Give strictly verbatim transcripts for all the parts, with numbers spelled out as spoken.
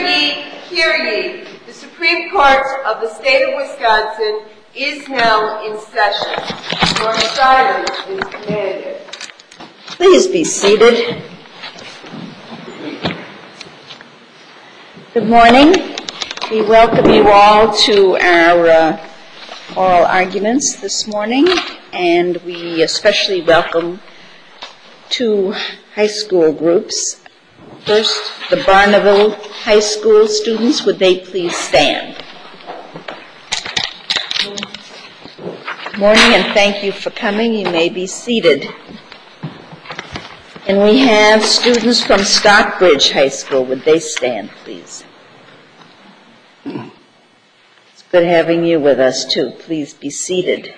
ye, hear ye. The Supreme Court of the State of Wisconsin is now in session. Your silence is commanded. Please be seated. Good morning. We welcome you all to our uh, oral arguments this morning, and we especially welcome two high school groups. First, the Barneville High School students, would they please stand? Good morning, and thank you for coming. You may be seated. And we have students from Stockbridge High School. Would they stand, please? It's good having you with us, too. Please be seated.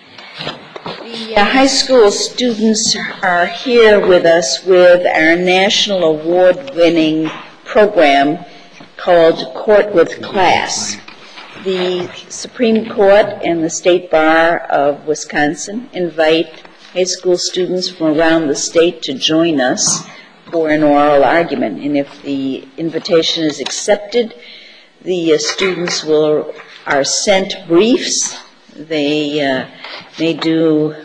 The uh, high school students are here with us with our national award-winning program called Court with Class. The Supreme Court and the State Bar of Wisconsin invite high school students from around the state to join us for an oral argument. And if the invitation is accepted, the uh, students will are sent briefs. They uh, may do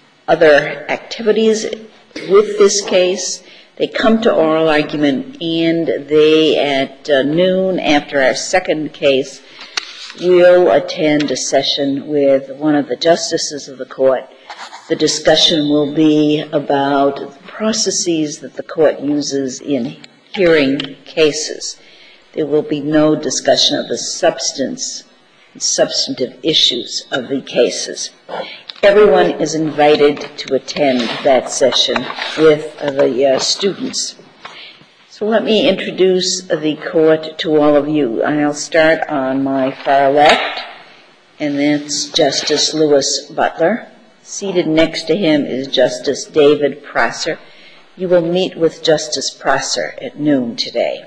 other activities with this case. They come to oral argument, and they, at uh, noon after our second case, will attend a session with one of the justices of the court. The discussion will be about the processes that the court uses in hearing cases. There will be no discussion of the substance substantive issues of the cases. Everyone is invited to attend that session with the uh, students. So let me introduce the court to all of you. I'll start on my far left, and that's Justice Louis Butler. Seated next to him is Justice David Prosser. You will meet with Justice Prosser at noon today.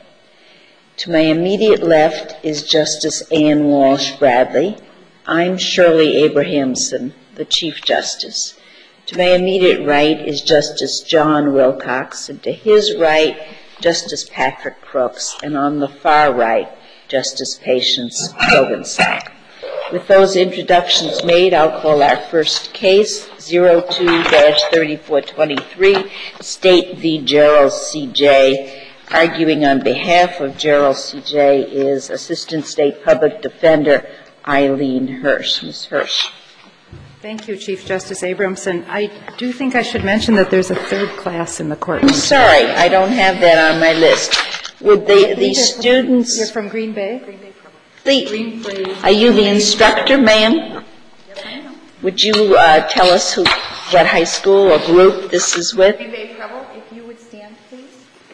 To my immediate left is Justice Ann Walsh Bradley. I'm Shirley Abrahamson, the Chief Justice. To my immediate right is Justice John Wilcox, and to his right, Justice Patrick Crooks, and on the far right, Justice Patience Hogensack. With those introductions made, I'll call our first case, zero two dash thirty-four twenty-three, State v. Gerald C J. Arguing on behalf of Gerald C J is Assistant State Public Defender Eileen Hirsch. Miz Hirsch. Thank you, Chief Justice Abramson. I do think I should mention that there's a third class in the courtroom. I'm sorry, I don't have that on my list. Would the, the students... You're from Green Bay? Green Bay, the, Green Bay. Are you the instructor, ma'am? Yes, I am. Would you uh, tell us who, what high school or group this is with? Green Bay Preble, if you would stand, please.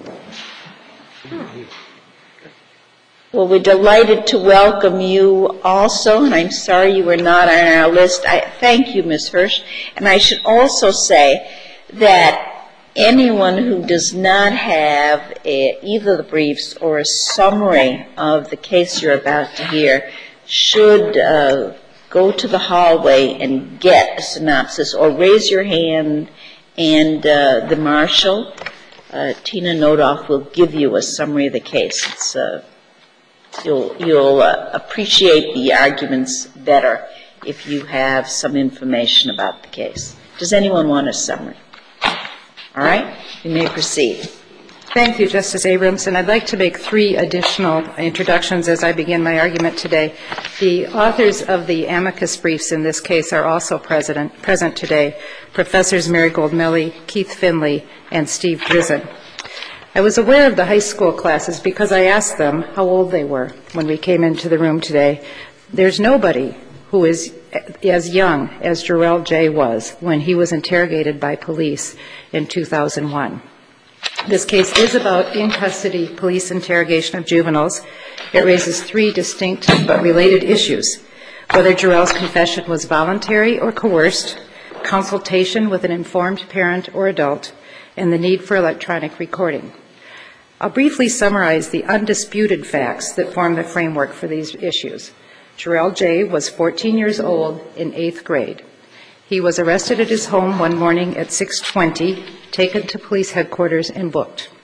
Well, we're delighted to welcome you also, and I'm sorry you were not on our list. I thank you, Miz Hirsch. And I should also say that anyone who does not have a, either the briefs or a summary of the case you're about to hear should uh, go to the hallway and get a synopsis, or raise your hand, and uh, the marshal, uh, Tina Nodoff, will give you a summary of the case. It's uh, You'll, you'll uh, appreciate the arguments better if you have some information about the case. Does anyone want a summary? All right, you may proceed. Thank you, Justice Abramson. I'd like to make three additional introductions as I begin my argument today. The authors of the amicus briefs in this case are also present, present today, Professors Marigold Milley, Keith Finley, and Steve Drizzen. I was aware of the high school classes because I asked them how old they were when we came into the room today. There's nobody who is as young as Jarrell J. was when he was interrogated by police in two thousand one. This case is about in-custody police interrogation of juveniles. It raises three distinct but related issues: whether Jarrell's confession was voluntary or coerced, consultation with an informed parent or adult, and the need for electronic recording. I'll briefly summarize the undisputed facts that form the framework for these issues. Jarrell J. was fourteen years old in eighth grade. He was arrested at his home one morning at six twenty, taken to police headquarters, and booked.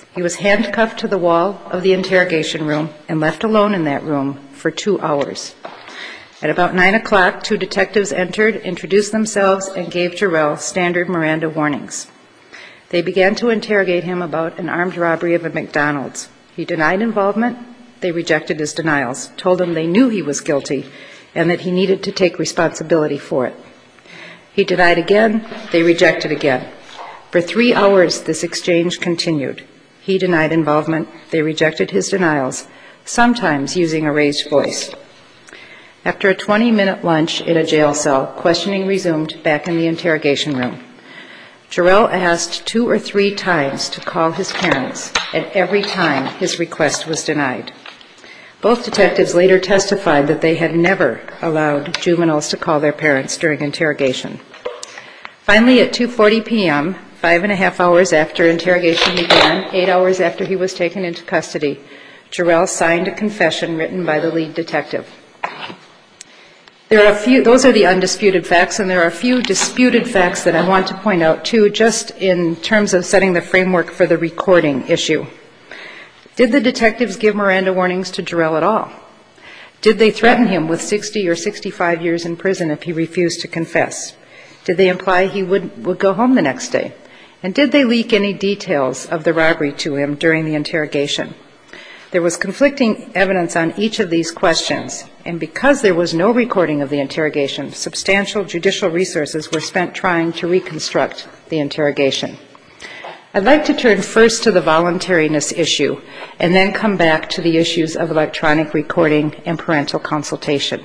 He was handcuffed to the wall of the interrogation room and left alone in that room for two hours. At about nine o'clock, two detectives entered, introduced themselves, and gave Jarrell standard Miranda warnings. They began to interrogate him about an armed robbery of a McDonald's. He denied involvement. They rejected his denials, told him they knew he was guilty and that he needed to take responsibility for it. He denied again. They rejected again. For three hours, this exchange continued. He denied involvement. They rejected his denials, sometimes using a raised voice. After a twenty-minute lunch in a jail cell, questioning resumed back in the interrogation room. Jarrell asked two or three times to call his parents, and every time his request was denied. Both detectives later testified that they had never allowed juveniles to call their parents during interrogation. Finally, at two forty p.m., five and a half hours after interrogation began, eight hours after he was taken into custody, Jarrell signed a confession written by the lead detective. There are a few, those are the undisputed facts, and there are a few disputed facts that I want to point out, too, just in terms of setting the framework for the recording issue. Did the detectives give Miranda warnings to Jarrell at all? Did they threaten him with sixty or sixty-five years in prison if he refused to confess? Did they imply he would, would go home the next day? And did they leak any details of the robbery to him during the interrogation? There was conflicting evidence on each of these questions, and because there was no recording of the interrogation, substantial judicial resources were spent trying to reconstruct the interrogation. I'd like to turn first to the voluntariness issue and then come back to the issues of electronic recording and parental consultation.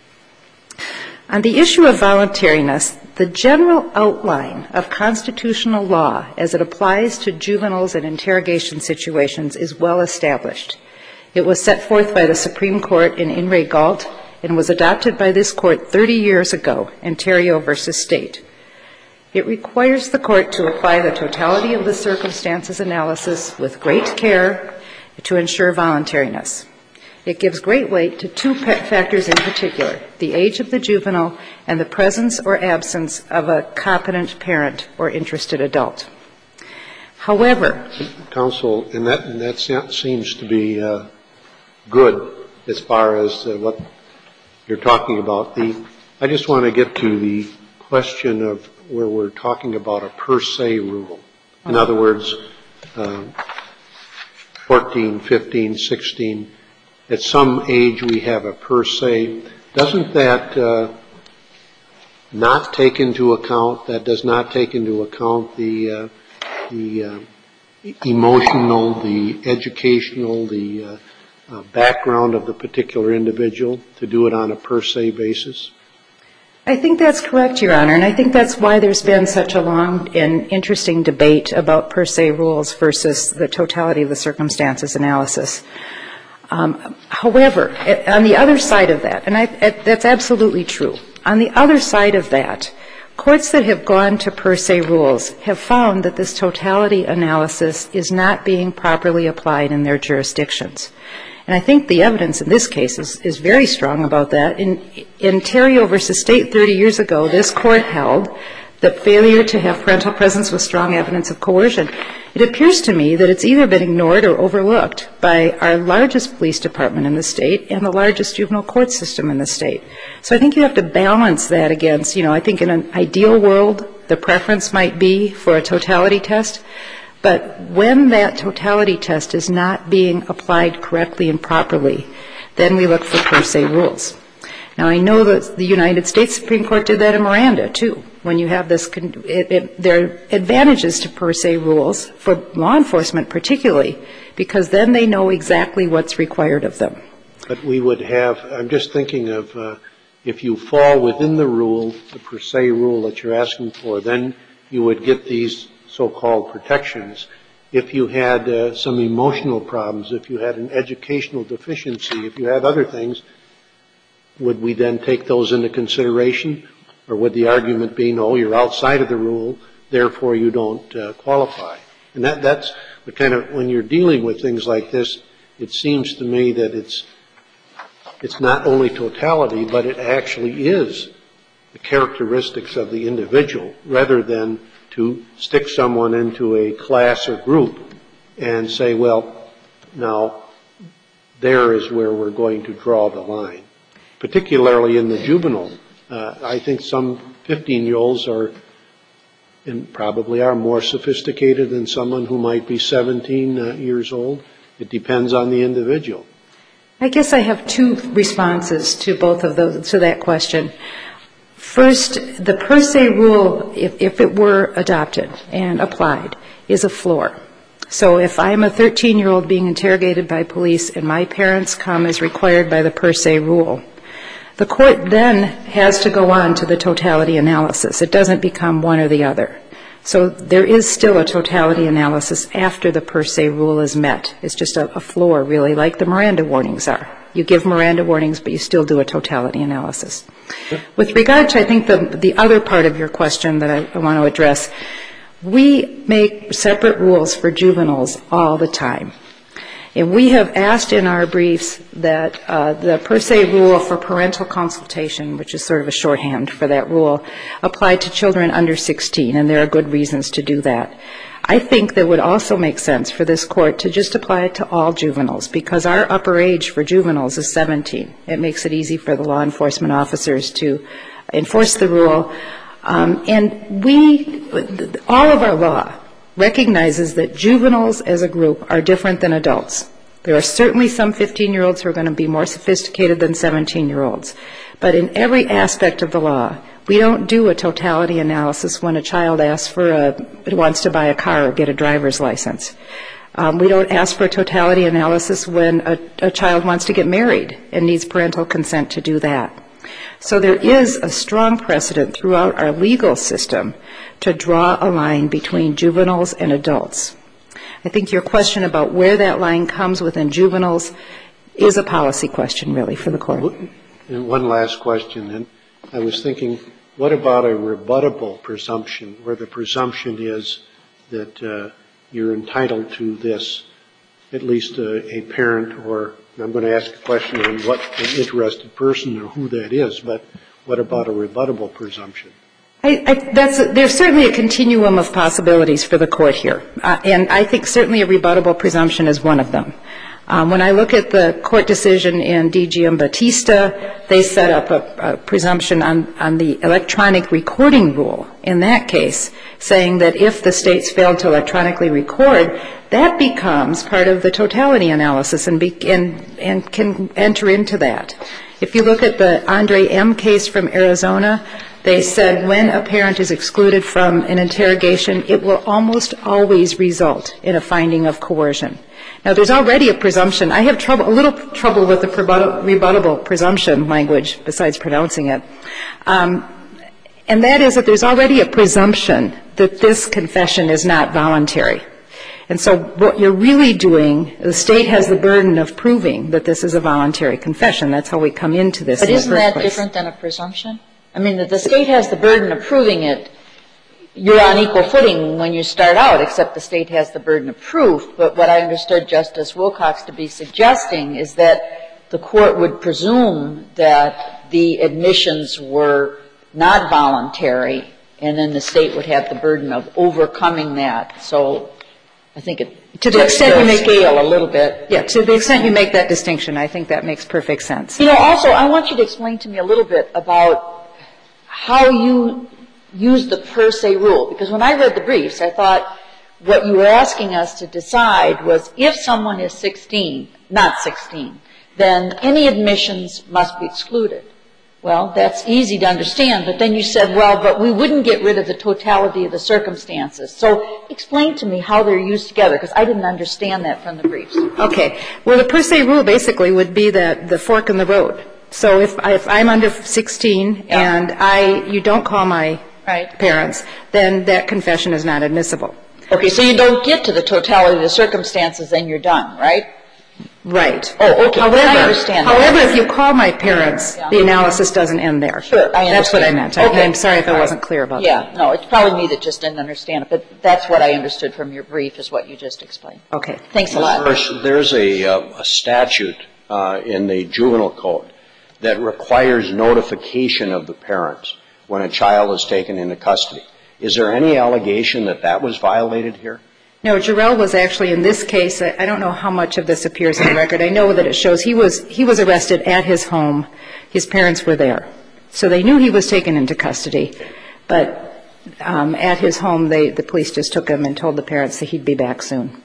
On the issue of voluntariness, the general outline of constitutional law as it applies to juveniles in interrogation situations is well established. It was set forth by the Supreme Court in In re Galt and was adopted by this court thirty years ago in Terrio versus State. It requires the court to apply the totality of the circumstances analysis with great care to ensure voluntariness. It gives great weight to two factors in particular, the age of the juvenile and the presence or absence of a competent parent or interested adult. However, counsel, and that, and that seems to be uh, good as far as uh, what you're talking about. The, I just want to get to the question of where we're talking about a per se rule. In other words, uh, fourteen, fifteen, sixteen, at some age we have a per se. Doesn't that uh, not take into account, that does not take into account the, uh, the uh, emotional, the educational, the uh, uh, background of the particular individual to do it on a per se basis? I think that's correct, Your Honor, and I think that's why there's been such a long and interesting debate about per se rules versus the totality of the circumstances analysis. Um, however, on the other side of that, and I, that's absolutely true, on the other side of that, courts that have gone to per se rules have found that this totality analysis is not being properly applied in their jurisdictions. And I think the evidence in this case is, is very strong about that. In, in Terrio versus State thirty years ago, this court held that failure to have parental presence was strong evidence of coercion. It appears to me that it's either been ignored or overlooked by our largest police department in the state and the largest juvenile court system in the state. So I think you have to balance that against, you know, I think in an ideal world, the preference might be for a totality test. But when that totality test is not being applied correctly and properly, then we look for per se rules. Now, I know that the United States Supreme Court did that in Miranda, too. When you have this, it, it, there are advantages to per se rules for law enforcement particularly, because then they know exactly what's required of them. But we would have, I'm just thinking of, uh, if you fall within the rule, the per se rule that you're asking for, then you would get these so-called protections. If you had uh, some emotional problems, if you had an educational deficiency, if you had other things, would we then take those into consideration? Or would the argument be, no, you're outside of the rule, therefore you don't uh, qualify? And that, that's what kind of, when you're dealing with things like this, it seems to me that it's, it's not only totality, but it actually is the characteristics of the individual, rather than to stick someone into a class or group and say, well, now, there is where we're going to draw the line, particularly in the juvenile. Uh, I think some fifteen-year-olds are and probably are more sophisticated than someone who might be seventeen uh, years old. It depends on the individual. I guess I have two responses to both of those, to that question. First, the per se rule, if, if it were adopted and applied, is a floor. So if I'm a thirteen-year-old being interrogated by police and my parents come as required by the per se rule, the court then has to go on to the totality analysis. It doesn't become one or the other. So there is still a totality analysis after the per se rule is met. It's just a, a floor, really, like the Miranda warnings are. You give Miranda warnings, but you still do a totality analysis. With regard to, I think, the, the other part of your question that I, I want to address, we make separate rules for juveniles all the time. And we have asked in our briefs that uh, the per se rule for parental consultation, which is sort of a shorthand for that rule, apply to children under sixteen, and there are good reasons to do that. I think that would also make sense for this court to just apply it to all juveniles, because our upper age for juveniles is seventeen. It makes it easy for the law enforcement officers to enforce the rule. Um, and we, all of our law recognizes that juveniles as a group are different than adults. There are certainly some fifteen-year-olds who are going to be more sophisticated than seventeen-year-olds. But in every aspect of the law, we don't do a totality analysis when a child asks for a, wants to buy a car or get a driver's license. Um, we don't ask for a totality analysis when a, a child wants to get married and needs parental consent to do that. So there is a strong precedent throughout our legal system to draw a line between juveniles and adults. I think your question about where that line comes within juveniles is a policy question, really, for the court. And one last question, and I was thinking, what about a rebuttable presumption, where the presumption is that uh, you're entitled to this, at least uh, a parent, or I'm going to ask a question on what an interested person or who that is, but what about a rebuttable presumption? I, I, that's a, there's certainly a continuum of possibilities for the court here, uh, and I think certainly a rebuttable presumption is one of them. Um, when I look at the court decision in D. Giambattista, they set up a, a presumption on, on the electronic recording rule in that case, saying that if the states failed to electronically record, that becomes part of the totality analysis and, be, and, and can enter into that. If you look at the Andre M. case from Arizona, they said when a parent is excluded from an interrogation, it will almost always result in a finding of coercion. Now, there's already a presumption. I have trouble, a little trouble with the rebuttable presumption language, besides pronouncing it. Um, and that is that there's already a presumption that this confession is not voluntary. And so what you're really doing, the state has the burden of proving that this is a voluntary confession. That's how we come into this. But in isn't the first that place. different than a presumption? I mean, the state has the burden of proving it. You're on equal footing when you start out, except the state has the burden of proof. But what I understood Justice Wilcox to be suggesting is that the court would presume that the admissions were not voluntary, and then the state would have the burden of overcoming that. So I think it to the extent you make scale a little bit. Yeah, to the extent you make that distinction, I think that makes perfect sense. You know, also, I want you to explain to me a little bit about how you use the per se rule. Because when I read the briefs, I thought what you were asking us to decide was if someone is sixteen, not sixteen, then any admissions must be excluded. Well, that's easy to understand, but then you said, well, but we wouldn't get rid of the totality of the circumstances. So explain to me how they're used together, because I didn't understand that from the briefs. Okay. Well, the per se rule basically would be that the fork in the road. So if, if I'm under sixteen yeah. and I, you don't call my right. parents, then that confession is not admissible. Okay, so you don't get to the totality of the circumstances, then you're done, right? Right. Oh, okay. However, I understand however, that. if you call my parents, yeah. the analysis doesn't end there. Sure, I understand. That's what I meant. Okay. I'm sorry if I wasn't clear about yeah, that. Yeah, no, it's probably me that just didn't understand it, but that's what I understood from your brief is what you just explained. Okay. Thanks a lot. First, there's a, uh, a statute uh, in the juvenile code that requires notification of the parents when a child is taken into custody. Is there any allegation that that was violated here? No, Jarrell was actually, in this case, I don't know how much of this appears in the record. I know that it shows he was he was arrested at his home. His parents were there. So they knew he was taken into custody. But um, at his home, they, the police just took him and told the parents that he'd be back soon.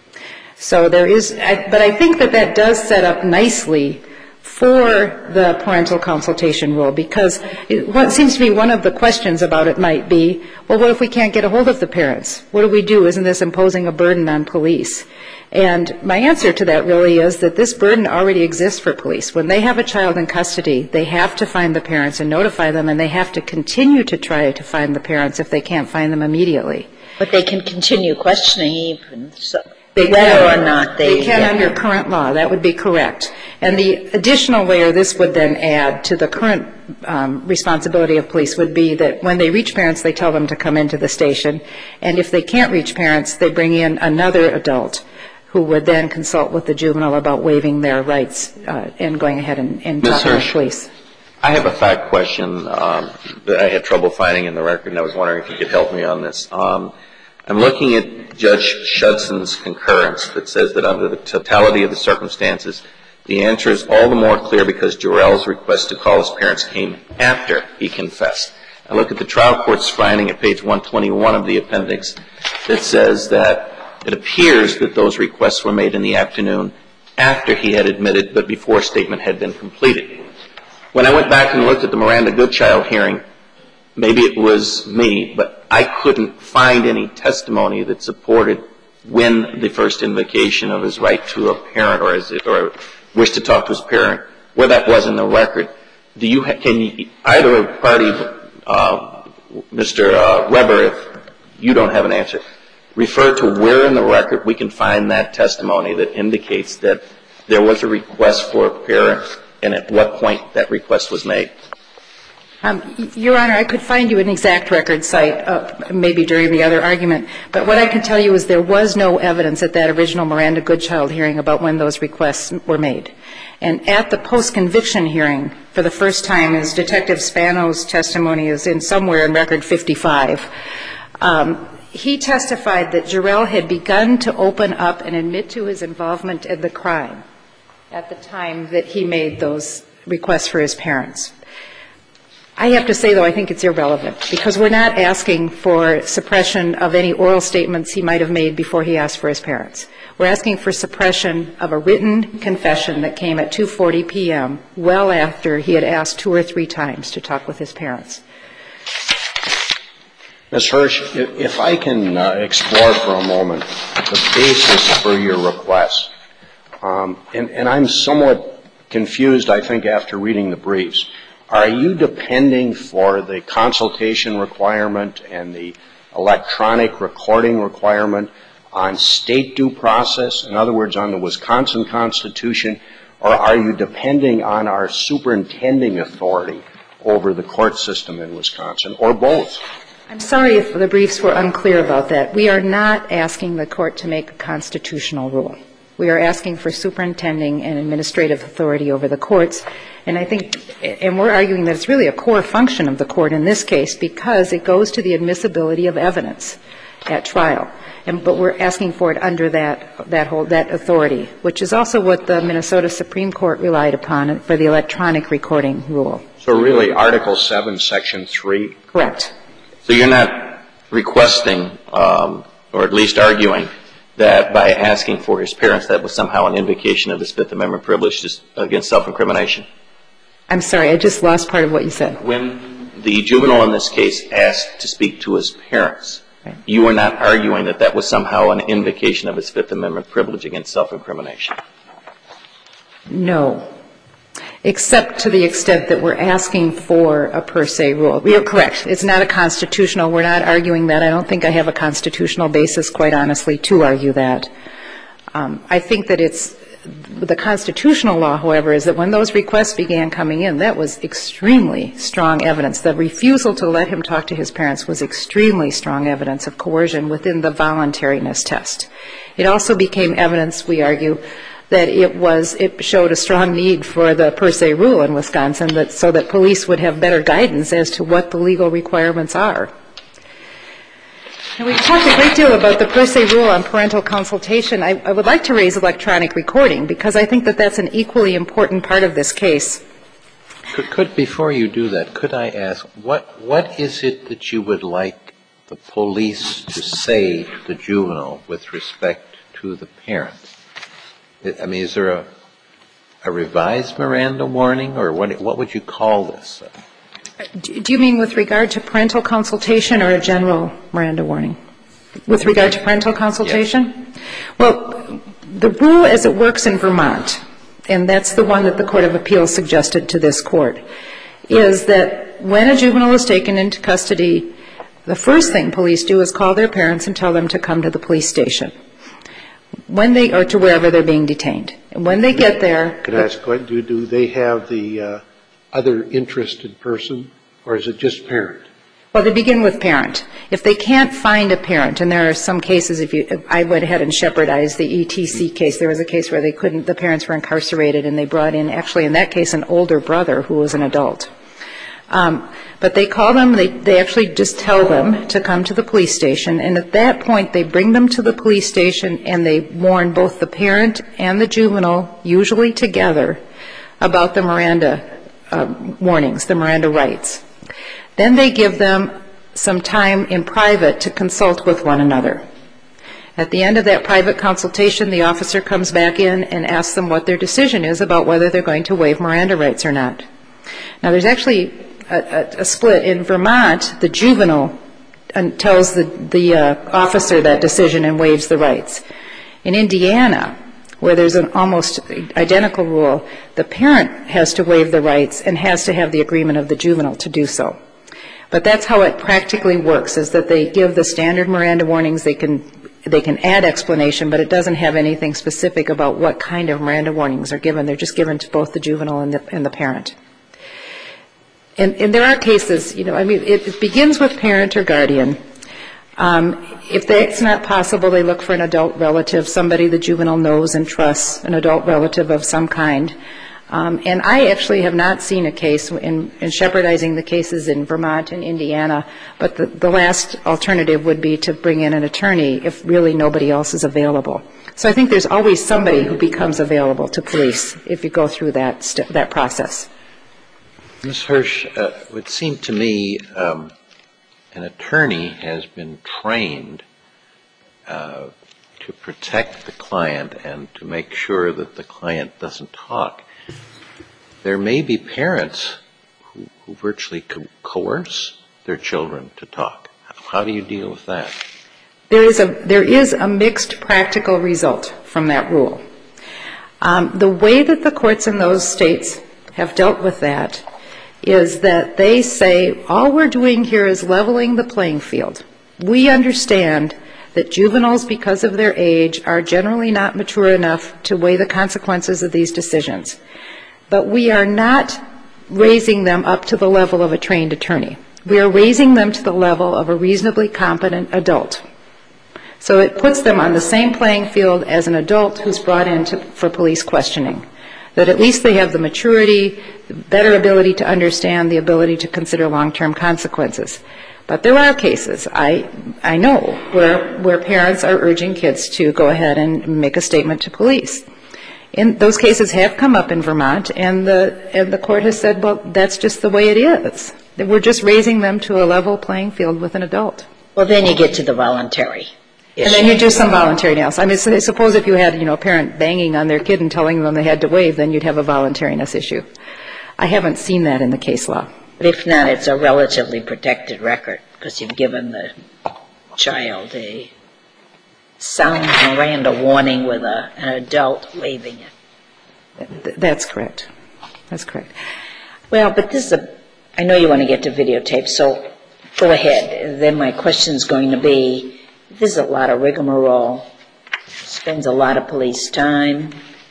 So there is, I, but I think that that does set up nicely for the parental consultation rule, because it, what seems to me one of the questions about it might be, well, what if we can't get a hold of the parents? What do we do? Isn't this imposing a burden on police? And my answer to that really is that this burden already exists for police. When they have a child in custody, they have to find the parents and notify them, and they have to continue to try to find the parents if they can't find them immediately. But they can continue questioning even so. They Whether can, or not they, they can yeah. under current law. That would be correct. And the additional layer this would then add to the current um, responsibility of police would be that when they reach parents, they tell them to come into the station. And if they can't reach parents, they bring in another adult who would then consult with the juvenile about waiving their rights uh, and going ahead and, and talking with police. I have a fact question um, that I had trouble finding in the record, and I was wondering if you could help me on this. Um, I'm looking at Judge Shudson's concurrence that says that under the totality of the circumstances, the answer is all the more clear because Jarrell's request to call his parents came after he confessed. I look at the trial court's finding at page one twenty-one of the appendix that says that it appears that those requests were made in the afternoon after he had admitted but before a statement had been completed. When I went back and looked at the Miranda Goodchild hearing, maybe it was me, but I couldn't find any testimony that supported when the first invocation of his right to a parent or his, or wish to talk to his parent, where that was in the record. Do you ha- can you, either party, uh, Mister Uh, Weber, if you don't have an answer, refer to where in the record we can find that testimony that indicates that there was a request for a parent and at what point that request was made? Um, Your Honor, I could find you an exact record site, uh, maybe during the other argument, but what I can tell you is there was no evidence at that original Miranda Goodchild hearing about when those requests were made. And at the post-conviction hearing, for the first time, as Detective Spano's testimony is in somewhere in Record fifty-five, um, he testified that Jarrell had begun to open up and admit to his involvement in the crime at the time that he made those requests for his parents. I have to say, though, I think it's irrelevant, because we're not asking for suppression of any oral statements he might have made before he asked for his parents. We're asking for suppression of a written confession that came at two forty p.m., well after he had asked two or three times to talk with his parents. Miz Hirsch, if I can uh, explore for a moment the basis for your request, um, and, and I'm somewhat confused, I think, after reading the briefs. Are you depending for the consultation requirement and the electronic recording requirement on state due process, in other words, on the Wisconsin Constitution, or are you depending on our superintending authority over the court system in Wisconsin, or both? I'm sorry if the briefs were unclear about that. We are not asking the court to make a constitutional rule. We are asking for superintending and administrative authority over the courts. And I think, and we're arguing that it's really a core function of the court in this case because it goes to the admissibility of evidence at trial. And, but we're asking for it under that, that whole, that authority, which is also what the Minnesota Supreme Court relied upon for the electronic recording rule. So really Article seven, Section three? Correct. So you're not requesting, um, or at least arguing, that by asking for his parents that was somehow an invocation of his Fifth Amendment privilege against self-incrimination? I'm sorry, I just lost part of what you said. When the juvenile in this case asked to speak to his parents, right, you are not arguing that that was somehow an invocation of his Fifth Amendment privilege against self-incrimination? No, except to the extent that we're asking for a per se rule. We are correct. It's not a constitutional. We're not arguing that. I don't think I have a constitutional basis, quite honestly, to argue that. Um, I think that it's the constitutional law, however, is that when those requests began coming in, that was extremely strong evidence. The refusal to let him talk to his parents was extremely strong evidence of coercion within the voluntariness test. It also became evidence, we argue, that it was, it showed a strong need for the per se rule in Wisconsin that, so that police would have better guidance as to what the legal requirements are. And we've talked a great deal about the per se rule on parental consultation. I, I would like to raise electronic recording because I think that that's an equally important part of this case. Could, could before you do that, could I ask, what what is it that you would like the police to say to the juvenile with respect to the parent? I mean, is there a a revised Miranda warning, or what what would you call this? Do you mean with regard to parental consultation or a general Miranda warning? With regard to parental consultation? Yes. Well, the rule as it works in Vermont, and that's the one that the Court of Appeals suggested to this court, is that when a juvenile is taken into custody, the first thing police do is call their parents and tell them to come to the police station, when they or to wherever they're being detained. And when they get there, could I ask, do do they have the uh, other interested person, or is it just parent? Well, they begin with parent. If they can't find a parent, and there are some cases, if you, I went ahead and shepherdized the E T C case. There was a case where they couldn't, the parents were incarcerated, and they brought in, actually in that case, an older brother who was an adult. Um, but they call them, they, they actually just tell them to come to the police station, and at that point they bring them to the police station and they warn both the parent and the juvenile, usually together, about the Miranda uh, warnings, the Miranda rights. Then they give them some time in private to consult with one another. At the end of that private consultation, the officer comes back in and asks them what their decision is about whether they're going to waive Miranda rights or not. Now, there's actually a, a, a split. In Vermont, the juvenile tells the, the uh, officer that decision and waives the rights. In Indiana, where there's an almost identical rule, the parent has to waive the rights and has to have the agreement of the juvenile to do so. But that's how it practically works, is that they give the standard Miranda warnings. They can they can add explanation, but it doesn't have anything specific about what kind of Miranda warnings are given. They're just given to both the juvenile and the, and the parent. And, and there are cases, you know, I mean, it, it begins with parent or guardian. Um, if that's not possible, they look for an adult relative, somebody the juvenile knows and trusts, an adult relative of some kind. Um, and I actually have not seen a case in, in shepherdizing the cases in Vermont and Indiana, but the, the last alternative would be to bring in an attorney if really nobody else is available. So I think there's always somebody who becomes available to police if you go through that st- that process. Miz Hirsch, uh, it would seem to me um, an attorney has been trained uh, to protect the client and to make sure that the client doesn't talk. There may be parents who, who virtually co- coerce their children to talk. How do you deal with that? There is a there is a mixed practical result from that rule. Um, the way that the courts in those states have dealt with that is that they say all we're doing here is leveling the playing field. We understand that juveniles, because of their age, are generally not mature enough to weigh the consequences of these decisions. But we are not raising them up to the level of a trained attorney. We are raising them to the level of a reasonably competent adult. So it puts them on the same playing field as an adult who's brought in to, for police questioning, that at least they have the maturity, the better ability to understand, the ability to consider long-term consequences. But there are cases, I I know, where where parents are urging kids to go ahead and make a statement to police. And those cases have come up in Vermont, and the and the court has said, well, that's just the way it is. That we're just raising them to a level playing field with an adult. Well, then you get to the voluntary issue. And then you do some voluntary else. I mean, so suppose if you had, you know, a parent banging on their kid and telling them they had to waive, then you'd have a voluntariness issue. I haven't seen that in the case law. But if not, it's a relatively protected record because you've given the child a sound Miranda warning with a, an adult waiving it. Th- that's correct. That's correct. Well, but this is a, I know you want to get to videotape, so go ahead. Then my question's going to be, this is a lot of rigmarole, spends a lot of police time,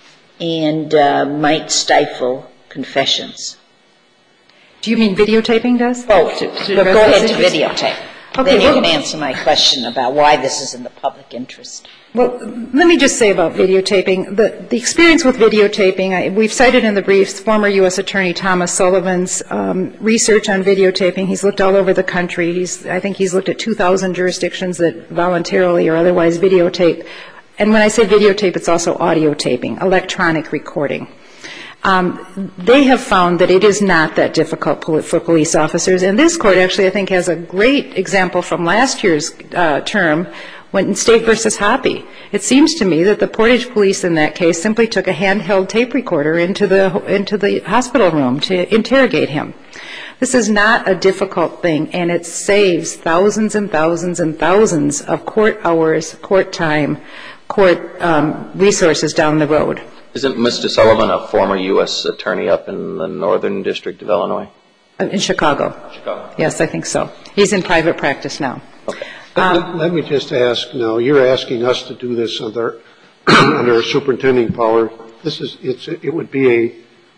and uh, might stifle confessions. Do you mean videotaping does? Oh, to, to, go ahead to videotape. Then you can answer my question about why this is in the public interest. Well, let me just say about videotaping. The, the experience with videotaping, I, we've cited in the briefs former U S Attorney Thomas Sullivan's um, research on videotaping. He's looked all over the country. He's, I think he's looked at two thousand jurisdictions that voluntarily or otherwise videotape. And when I say videotape, it's also audio taping, electronic recording. Um, they have found that it is not that difficult for police officers. And this court actually, I think, has a great example from last year's uh, term when in State versus Hoppy. It seems to me that the Portage police in that case simply took a handheld tape recorder into the into the hospital room to interrogate him. This is not a difficult thing, and it saves thousands and thousands and thousands of court hours, court time, court um, resources down the road. Isn't Mister Sullivan a former U S attorney up in the Northern District of Illinois? In Chicago. Chicago. Yes, I think so. He's in private practice now. Okay. Um, let, let me just ask now, you're asking us to do this under, under a superintending power. This is, it's, it would be a,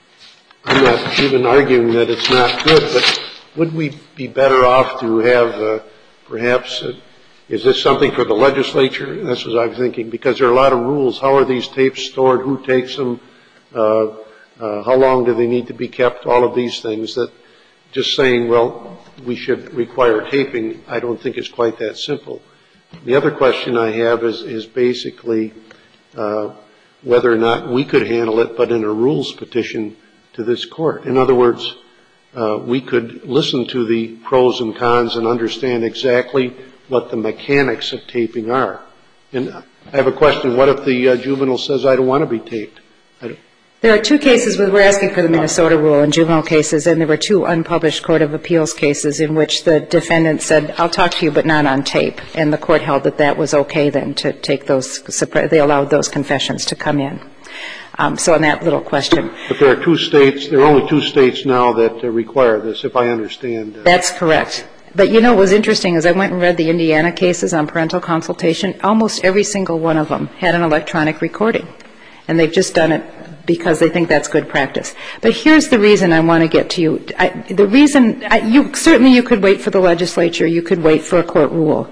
I'm not even arguing that it's not good, but would we be better off to have uh, perhaps, uh, is this something for the legislature? That's what I'm thinking, because there are a lot of rules. How are these tapes stored? Who takes them? Uh, uh, how long do they need to be kept? All of these things that just saying, well, we should require taping, I don't think is quite that simple. The other question I have is, is basically uh, whether or not we could handle it, but in a rules petition to this court. In other words, uh, we could listen to the pros and cons and understand exactly what the mechanics of taping are. And I have a question. What if the uh, juvenile says, I don't want to be taped? I don't. There are two cases where we're asking for the Minnesota rule in juvenile cases, and there were two unpublished Court of Appeals cases in which the defendant said, I'll talk to you, but not on tape. And the court held that that was okay then to take those, they allowed those confessions to come in. Um, so on that little question. But there are two states, there are only two states now that uh, require this, if I understand. Uh, That's correct. But you know what was interesting is I went and read the Indiana cases on parental consultation. Almost every single one of them had an electronic recording. And they've just done it because they think that's good practice. But here's the reason I want to get to you. I, the reason, I, you certainly you could wait for the legislature, you could wait for a court rule.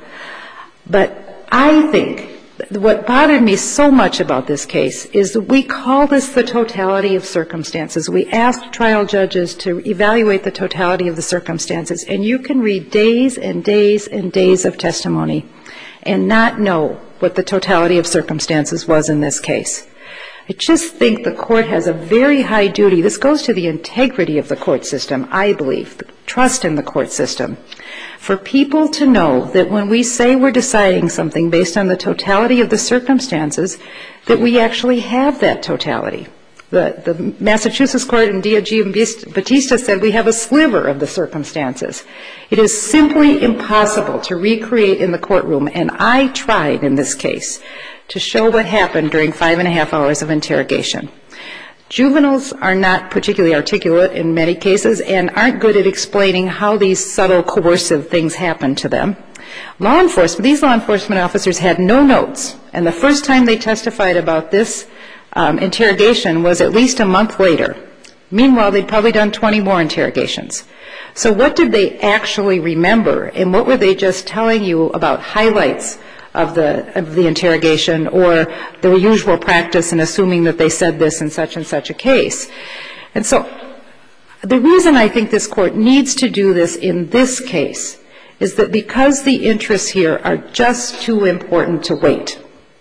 But I think what bothered me so much about this case is that we call this the totality of circumstances. We ask trial judges to evaluate the totality of the circumstances, and you can read days and days and days of testimony and not know what the totality of circumstances was in this case. I just think the court has a very high duty. This goes to the integrity of the court system, I believe, the trust in the court system, for people to know that when we say we're deciding something based on the totality of the circumstances, that we actually have that totality. The, the Massachusetts court in Giambattista said we have a sliver of the circumstances. It is simply impossible to recreate in the courtroom, and I tried in this case to show what happened during five and a half hours of interrogation. Juveniles are not particularly articulate in many cases and aren't good at explaining how these subtle coercive things happen to them. Law enforcement, these law enforcement officers had no notes, and the first time they testified about this um, interrogation was at least a month later. Meanwhile, they'd probably done twenty more interrogations. So what did they actually remember, and what were they just telling you about highlights of the of the interrogation or the usual practice in assuming that they said this in such and such a case? And so the reason I think this court needs to do this in this case is that because the interests here are just too important to wait.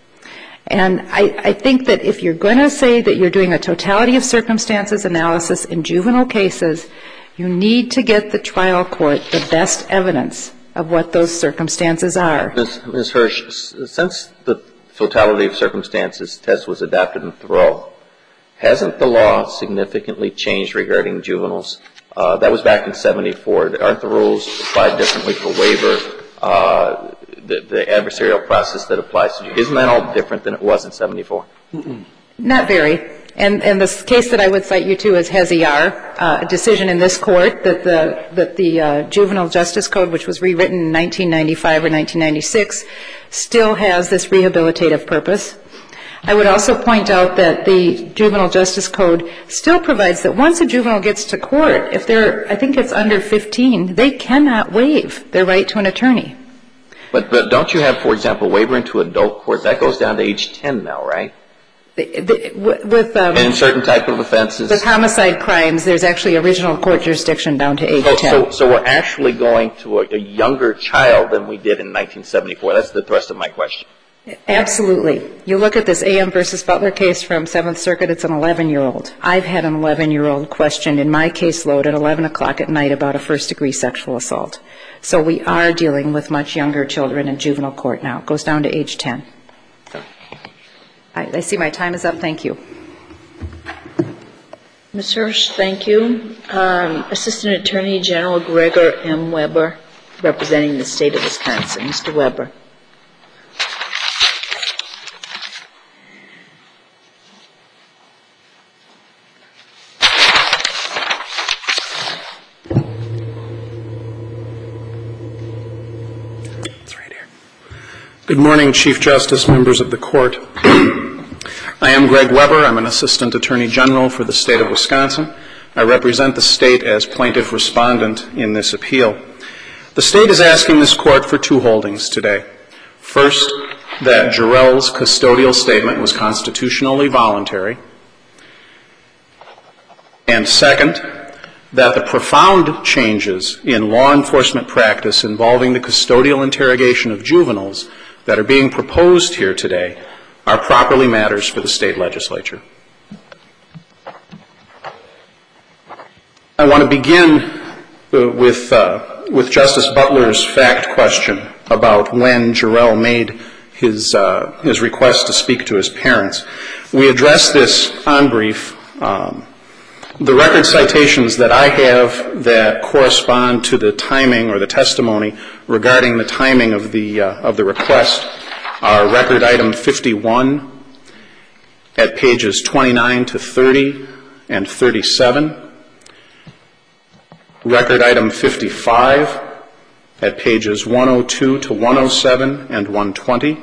And I, I think that if you're going to say that you're doing a totality of circumstances analysis in juvenile cases, you need to get the trial court the best evidence of what those circumstances are. Miz Miz Hirsch, since the totality of circumstances test was adopted in Thoreau, hasn't the law significantly changed regarding juveniles? Uh, that was back in seventy-four. Aren't the rules applied differently for waiver, uh, the, the adversarial process that applies to you? Isn't that all different than it was in seventy-four? Mm-mm. Not very. And, and the case that I would cite you to is Heziar, uh, a decision in this court that the, that the uh, Juvenile Justice Code, which was rewritten in nineteen ninety-five or nineteen ninety-six, still has this rehabilitative purpose. I would also point out that the Juvenile Justice Code still provides that once a juvenile gets to court, if they're, I think it's under fifteen, they cannot waive their right to an attorney. But, but don't you have, for example, waiver into adult court? That goes down to age ten now, right? The, the, with um, and certain type of offenses. With homicide crimes, there's actually original court jurisdiction down to age so, ten. So, so we're actually going to a, a younger child than we did in nineteen seventy-four. That's the thrust of my question. Absolutely. You look at this A M versus Butler case from Seventh Circuit, it's an eleven-year-old. I've had an eleven-year-old questioned in my caseload at eleven o'clock at night about a first-degree sexual assault. So we are dealing with much younger children in juvenile court now. It goes down to age ten. I, I see my time is up. Thank you. Miz Hirsch, thank you. Um, Assistant Attorney General Gregor M. Weber, representing the state of Wisconsin. Mister Weber. Good morning, Chief Justice, members of the court. I am Greg Weber. I'm an Assistant Attorney General for the state of Wisconsin. I represent the state as plaintiff respondent in this appeal. The state is asking this court for two holdings today. First, that Jarrell's custodial statement was constitutionally voluntary. And second, that the profound changes in law enforcement practice involving the custodial interrogation of juveniles that are being proposed here today are properly matters for the state legislature. I want to begin uh, with, uh, with Justice Butler's fact question about when Jarrell made his, uh, his request to speak to his parents. We addressed this on brief. Um, The record citations that I have that correspond to the timing or the testimony regarding the timing of the uh, of the request are record item fifty-one at pages twenty-nine to thirty and thirty-seven, record item fifty-five at pages one oh two to one oh seven and one twenty,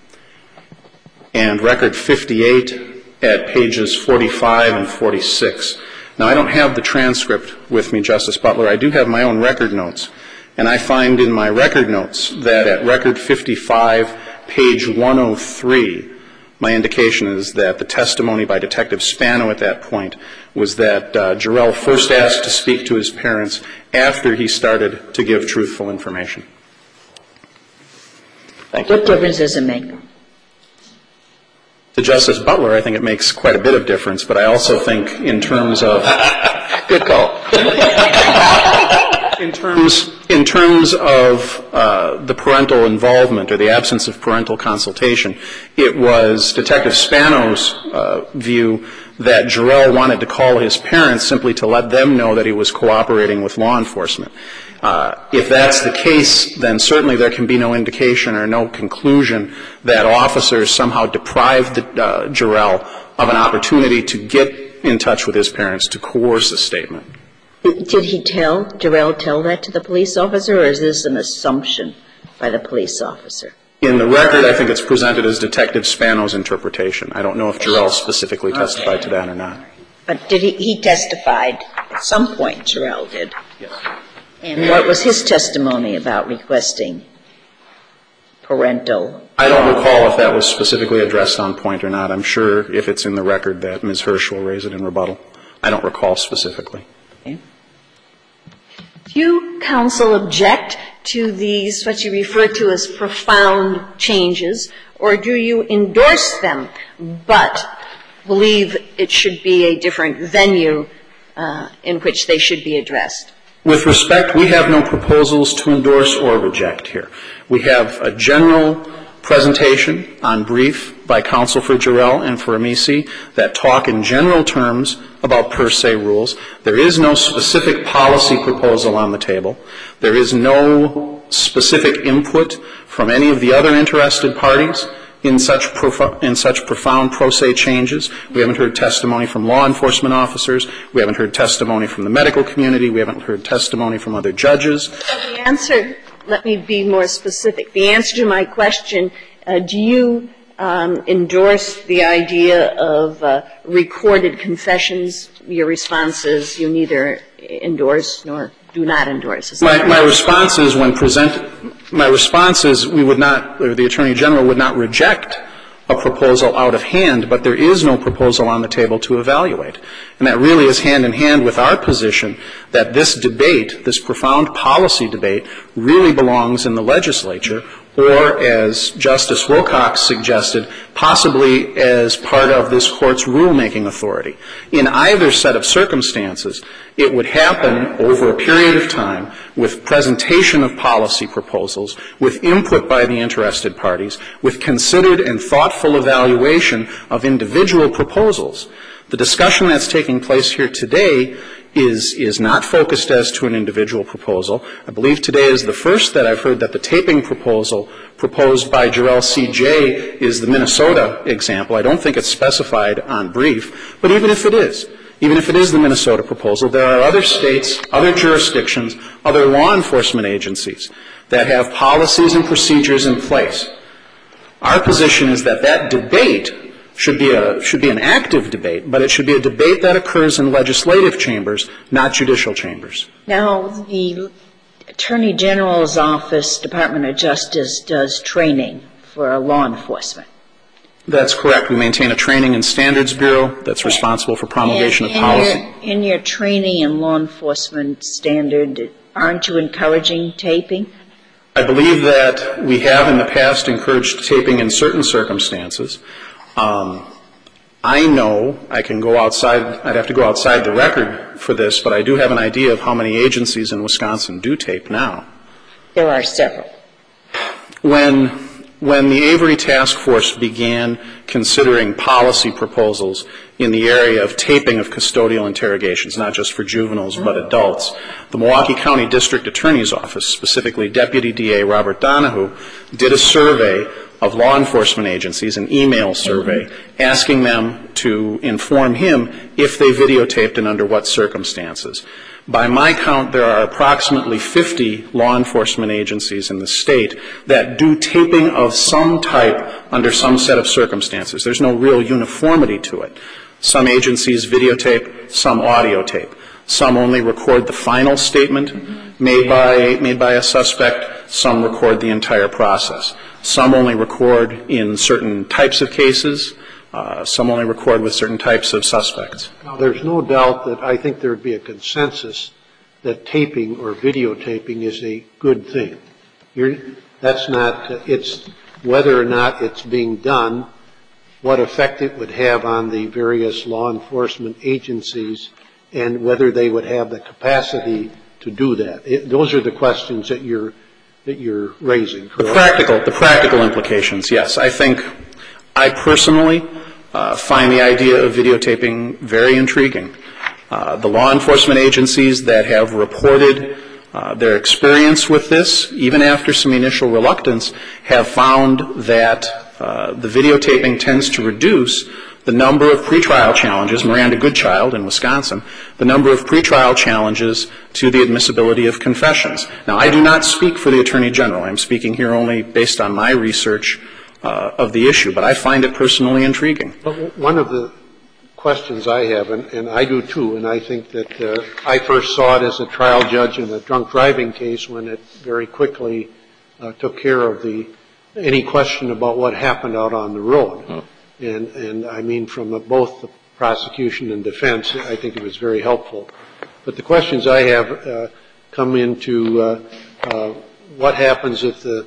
and record fifty-eight at pages forty-five and forty-six. Now, I don't have the transcript with me, Justice Butler. I do have my own record notes. And I find in my record notes that at record fifty-five, page one oh three, my indication is that the testimony by Detective Spano at that point was that uh, Jarrell first asked to speak to his parents after he started to give truthful information. Thank you. What difference does it make? To Justice Butler, I think it makes quite a bit of difference, but I also think in terms of good call. in terms in terms of uh, the parental involvement or the absence of parental consultation, it was Detective Spano's uh, view that Jarrell wanted to call his parents simply to let them know that he was cooperating with law enforcement. Uh, if that's the case, then certainly there can be no indication or no conclusion that officers somehow deprived the, uh, Jarrell of an opportunity to get in touch with his parents to coerce a statement. Did he tell, Jarrell tell that to the police officer, or is this an assumption by the police officer? In the record, I think it's presented as Detective Spano's interpretation. I don't know if Jarrell specifically testified to that or not. But did he, he testified at some point, Jarrell did? Yes. And what was his testimony about requesting parental? I don't recall if that was specifically addressed on point or not. I'm sure if it's in the record that Miz Hirsch will raise it in rebuttal. I don't recall specifically. Okay. Do you, counsel, object to these, what you refer to as profound changes, or do you endorse them but believe it should be a different venue uh, in which they should be addressed? With respect, we have no proposals to endorse or reject here. We have a general presentation on brief by counsel for Jarrell and for Amici that talk in general terms about per se rules. There is no specific policy proposal on the table. There is no specific input from any of the other interested parties in such, prof- in such profound pro se changes. We haven't heard testimony from law enforcement officers. We haven't heard testimony from the medical community. We haven't heard testimony from other judges. So the answer, let me be more specific. The answer to my question, uh, do you um, endorse the idea of uh, recorded confessions? Your response is you neither endorse nor do not endorse. My, my response is when present, my response is we would not, or the Attorney General would not reject a proposal out of hand, but there is no proposal on the table to evaluate. And that really is hand in hand with our position that this debate, this profound policy debate, really belongs in the legislature, or as Justice Wilcox suggested, possibly as part of this Court's rulemaking authority. In either set of circumstances, it would happen over a period of time with presentation of policy proposals, with input by the interested parties, with considered and thoughtful evaluation of individual proposals. The discussion that's taking place here today is, is not focused as to an individual proposal. I believe today is the first that I've heard that the taping proposal proposed by Jarrell C J is the Minnesota example. I don't think it's specified on brief, but even if it is, even if it is the Minnesota proposal, there are other states, other jurisdictions, other law enforcement agencies that have policies and procedures in place. Our position is that that debate should be a should be an active debate, but it should be a debate that occurs in legislative chambers, not judicial chambers. Now, the Attorney General's Office, Department of Justice, does training for law enforcement. That's correct. We maintain a training and standards bureau that's responsible for promulgation and of policy. Your, in your training and law enforcement standard, aren't you encouraging taping? I believe that we have in the past encouraged taping in certain circumstances. Um, I know I can go outside, I'd have to go outside the record for this, but I do have an idea of how many agencies in Wisconsin do tape now. There are several. When, when the Avery Task Force began considering policy proposals in the area of taping of custodial interrogations, not just for juveniles but adults, the Milwaukee County District Attorney's Office, specifically Deputy D A Robert Donahue, did a survey of law enforcement agencies, an email survey, mm-hmm. asking them to inform him if they videotaped and under what circumstances. By my count, there are approximately fifty law enforcement agencies in the state that do taping of some type under some set of circumstances. There's no real uniformity to it. Some agencies videotape, some audio tape. Some only record the final statement mm-hmm. made by made by a suspect. Some record the entire process. Some only record in certain types of cases. Uh, some only record with certain types of suspects. Now, there's no doubt that I think there would be a consensus that taping or videotaping is a good thing. You're, that's not, uh, it's whether or not it's being done, what effect it would have on the various law enforcement agencies, and whether they would have the capacity to do that. It, those are the questions that you're that you're raising, correct? The practical, the practical implications, yes. I think I personally uh, find the idea of videotaping very intriguing. Uh, the law enforcement agencies that have reported uh, their experience with this, even after some initial reluctance, have found that uh, the videotaping tends to reduce the number of pretrial challenges, Miranda Goodchild in Wisconsin, the number of pretrial challenges to the admissibility of confessions. Now, I do not speak for the Attorney General. I'm speaking here only based on my research uh, of the issue, but I find it personally intriguing. But one of the questions I have, and, and I do too, and I think that uh, I first saw it as a trial judge in a drunk driving case when it very quickly uh, took care of the any question about what happened out on the road. Hmm. And, and I mean, from both the prosecution and defense, I think it was very helpful. But the questions I have uh, come into uh, uh, what happens if the,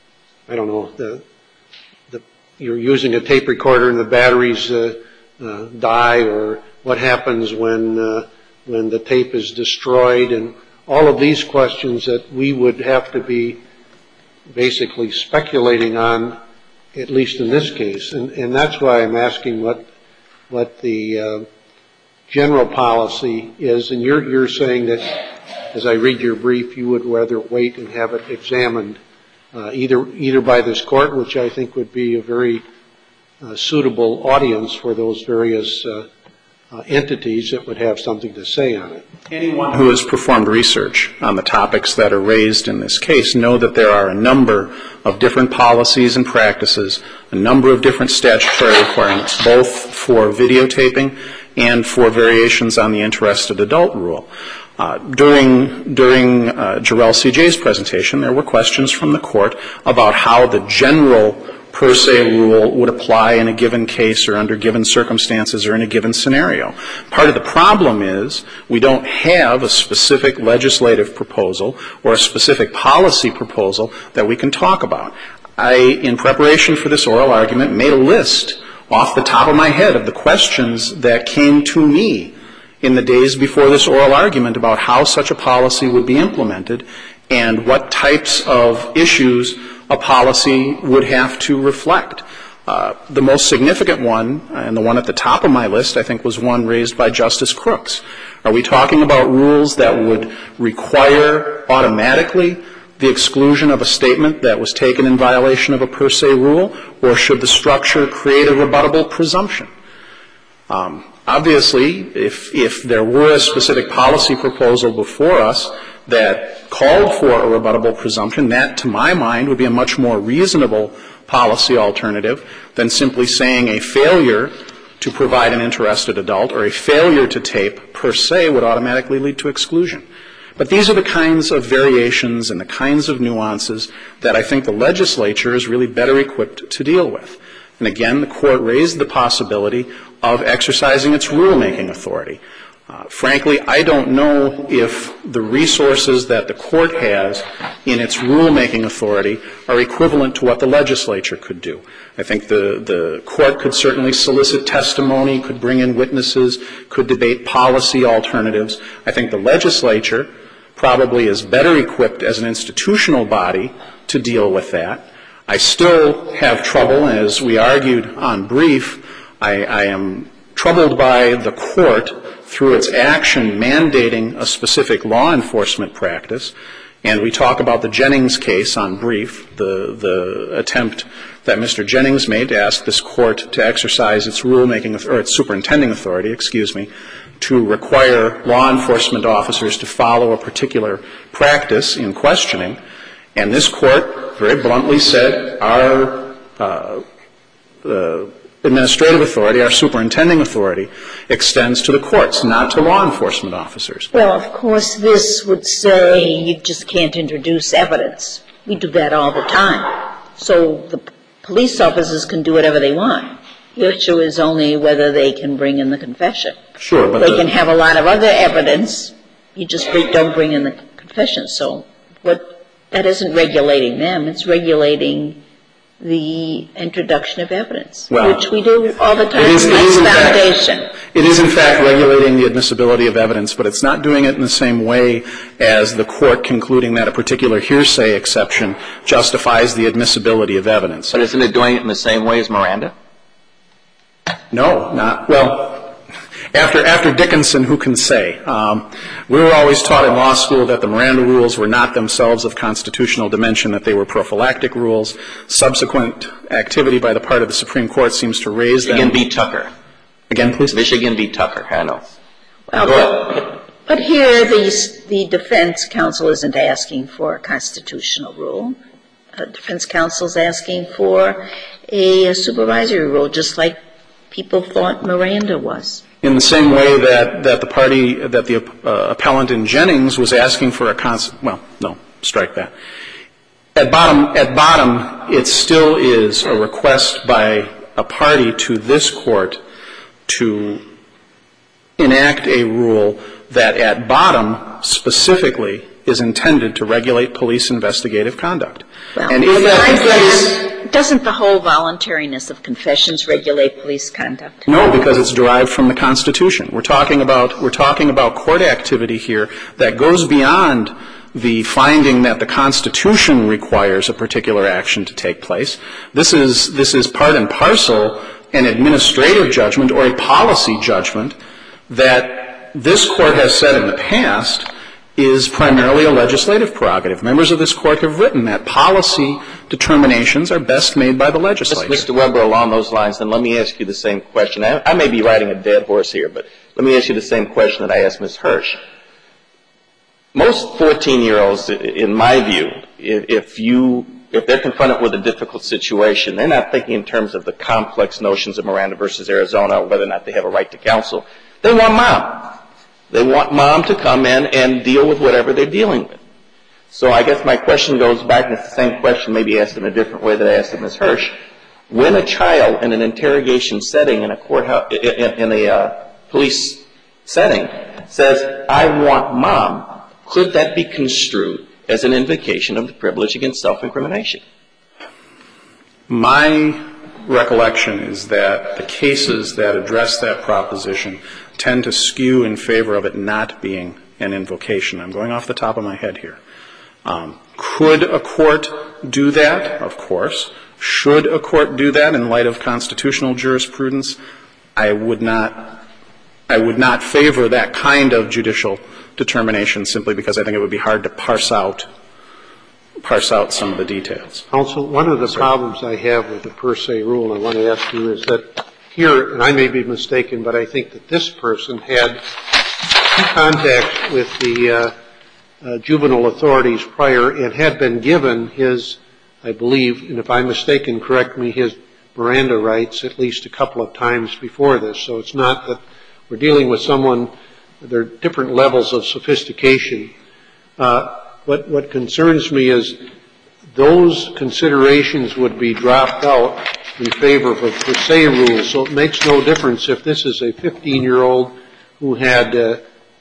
I don't know, the, the you're using a tape recorder and the batteries uh, uh, die, or what happens when uh, when the tape is destroyed, and all of these questions that we would have to be basically speculating on, at least in this case, and, and that's why I'm asking what what the uh, general policy is. And you're you're saying that, as I read your brief, you would rather wait and have it examined uh, either either by this court, which I think would be a very uh, suitable audience for those various uh, uh, entities that would have something to say on it. Anyone who has performed research on the topics that are raised in this case know that there are a number of different policies and practices, a number of different statutory requirements, both for videotaping and for variations on the interested adult rule. Uh, during during uh, Jarrell C J's presentation, there were questions from the court about how the general per se rule would apply in a given case or under given circumstances or in a given scenario. Part of the problem is we don't have a specific legislative proposal or a specific policy proposal that we can talk about. I, in preparation for this oral argument, made a list off the top of my head of the questions that came to me in the days before this oral argument about how such a policy would be implemented and what types of issues a policy would have to reflect. Uh, the most significant one, and the one at the top of my list, I think was one raised by Justice Crooks. Are we talking about rules that would require automatically the exclusion of a statement that was taken in violation of a per se rule, or should the structure create a rebuttable presumption? Um, obviously, if, if there were a specific policy proposal before us that called for a rebuttable presumption, that, to my mind, would be a much more reasonable policy alternative than simply saying a failure to provide an interested adult or a failure to tape per se would automatically lead to exclusion. But these are the kinds of variations and the kinds of nuances that I think the legislature is really better equipped to deal with. And again, the court raised the possibility of exercising its rulemaking authority. Uh, frankly, I don't know if the resources that the court has in its rulemaking authority are equivalent to what the legislature could do. I think the, the court could certainly solicit testimony, could bring in witnesses, could debate policy alternatives. I think the legislature probably is better equipped as an institutional body to deal with that. I still have trouble, as we argued on brief, I, I am troubled by the court through its action mandating a specific law enforcement practice. And we talk about the Jennings case on brief, the, the attempt that Mister Jennings made to ask this court to exercise its rulemaking, or its superintending authority, excuse me, to require law enforcement officers to follow a particular practice in questioning. And this court very bluntly said our uh, uh, administrative authority, our superintending authority, extends to the courts, not to law enforcement officers. Well, of course, this would say you just can't introduce evidence. We do that all the time. So the police officers can do whatever they want. The issue is only whether they can bring in the confession. Sure, but they the, can have a lot of other evidence. You just don't bring in the confession. So what that isn't regulating them. It's regulating the introduction of evidence, well, which we do all the time in this foundation. It is, in fact, regulating the admissibility of evidence, but it's not doing it in the same way as the court concluding that a particular hearsay exception justifies the admissibility of evidence. But isn't it doing it in the same way as Miranda? No, not, well, after, after Dickinson, who can say? Um, we were always taught in law school that the Miranda rules were not themselves of constitutional dimension, that they were prophylactic rules. Subsequent activity by the part of the Supreme Court seems to raise them. Michigan v. Tucker. Again, please? Michigan v. Tucker, I know. Well, but, but here the, the defense counsel isn't asking for a constitutional rule. The defense counsel is asking for a, a supervisory rule, just like people thought Miranda was. In the same way that, that the party, that the uh, appellant in Jennings was asking for a cons- well, no, strike that. At bottom, at bottom, it still is a request by a party to this court to enact a rule that at bottom specifically is intended to regulate police investigative conduct. Well, and if that is, doesn't the whole voluntariness of confessions regulate police conduct? No, because it's derived from the Constitution. We're talking about, we're talking about court activity here that goes beyond the finding that the Constitution requires a particular action to take place. This is, this is part and parcel an administrative judgment or a policy judgment that this court has said in the past is primarily a legislative prerogative. Members of this court have written that policy determinations are best made by the legislature. Mister Weber, along those lines, then let me ask you the same question. I, I may be riding a dead horse here, but let me ask you the same question that I asked Miz Hirsch. Most fourteen-year-olds, in my view, if you, if they're confronted with a difficult situation, they're not thinking in terms of the complex notions of Miranda versus Arizona or whether or not they have a right to counsel. They want mom. They want mom to come in and deal with whatever they're dealing with. So I guess my question goes back, and it's the same question, maybe asked in a different way that I asked of Miz Hirsch. When a child in an interrogation setting in a courthouse, in, in a uh, police setting, says, I want mom, could that be construed as an invocation of the privilege against self-incrimination? My recollection is that the cases that address that proposition tend to skew in favor of it not being an invocation. I'm going off the top of my head here. Um, could a court do that? Of course. Should a court do that in light of constitutional jurisprudence? I would not, I would not favor that kind of judicial determination simply because I think it would be hard to parse out, parse out some of the details. Counsel, one of the problems I have with the per se rule, I want to ask you, is that here, and I may be mistaken, but I think that this person had contact with the uh, uh, juvenile authorities prior and had been given his, I believe, and if I'm mistaken, correct me, his Miranda rights at least a couple of times before this. So it's not that we're dealing with someone, there are different levels of sophistication. Uh, what, what concerns me is those considerations would be dropped out in favor of a per se rule. So it makes no difference if this is a fifteen-year-old who had uh,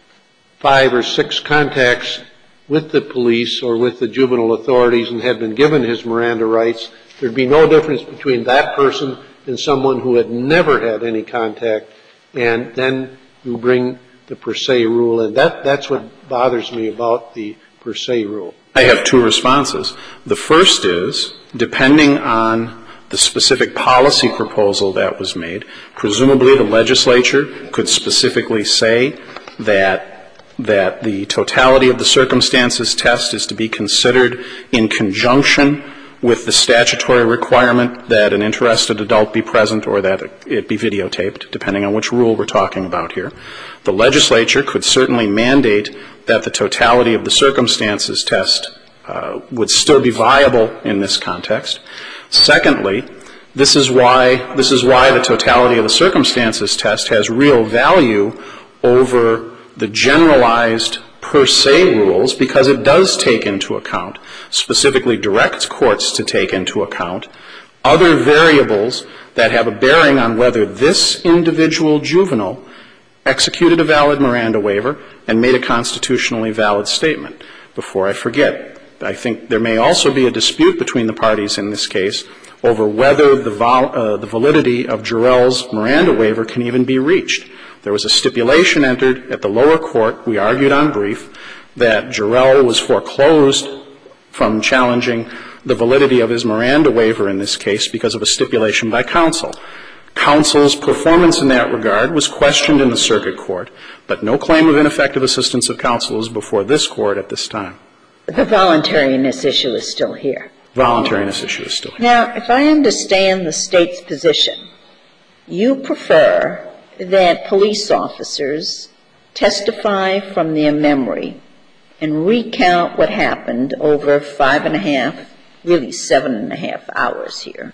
five or six contacts with the police or with the juvenile authorities and had been given his Miranda rights. There'd be no difference between that person and someone who had never had any contact, and then you bring the per se rule in. That, that's what bothers me about the per se rule. I have two responses. The first is, depending on the specific policy proposal that was made, presumably the legislature could specifically say that that the totality of the circumstances test is to be considered in conjunction with the statutory requirement that an interested adult be present or that it be videotaped, depending on which rule we're talking about here. The legislature could certainly mandate that the totality of the circumstances test uh, would still be viable in this context. Secondly, this is why this is why the totality of the circumstances test has real value over the generalized per se rules, because it does take into account, specifically directs courts to take into account, other variables that have a bearing on whether this individual juvenile executed a valid Miranda waiver and made a constitutionally valid statement. Before I forget, I think there may also be a dispute between the parties in this case over whether the, vol- uh, the validity of Jarrell's Miranda waiver can even be reached. There was a stipulation entered at the lower court, we argued on brief, that Jarrell was foreclosed from challenging the validity of his Miranda waiver in this case because of a stipulation by counsel. Counsel's performance in that regard was questioned in the circuit court, but no claim of ineffective assistance of counsel is before this court at this time. The voluntariness issue is still here. Voluntariness issue is still here. Now, if I understand the state's position, you prefer that police officers testify from their memory and recount what happened over five and a half, really seven and a half hours here,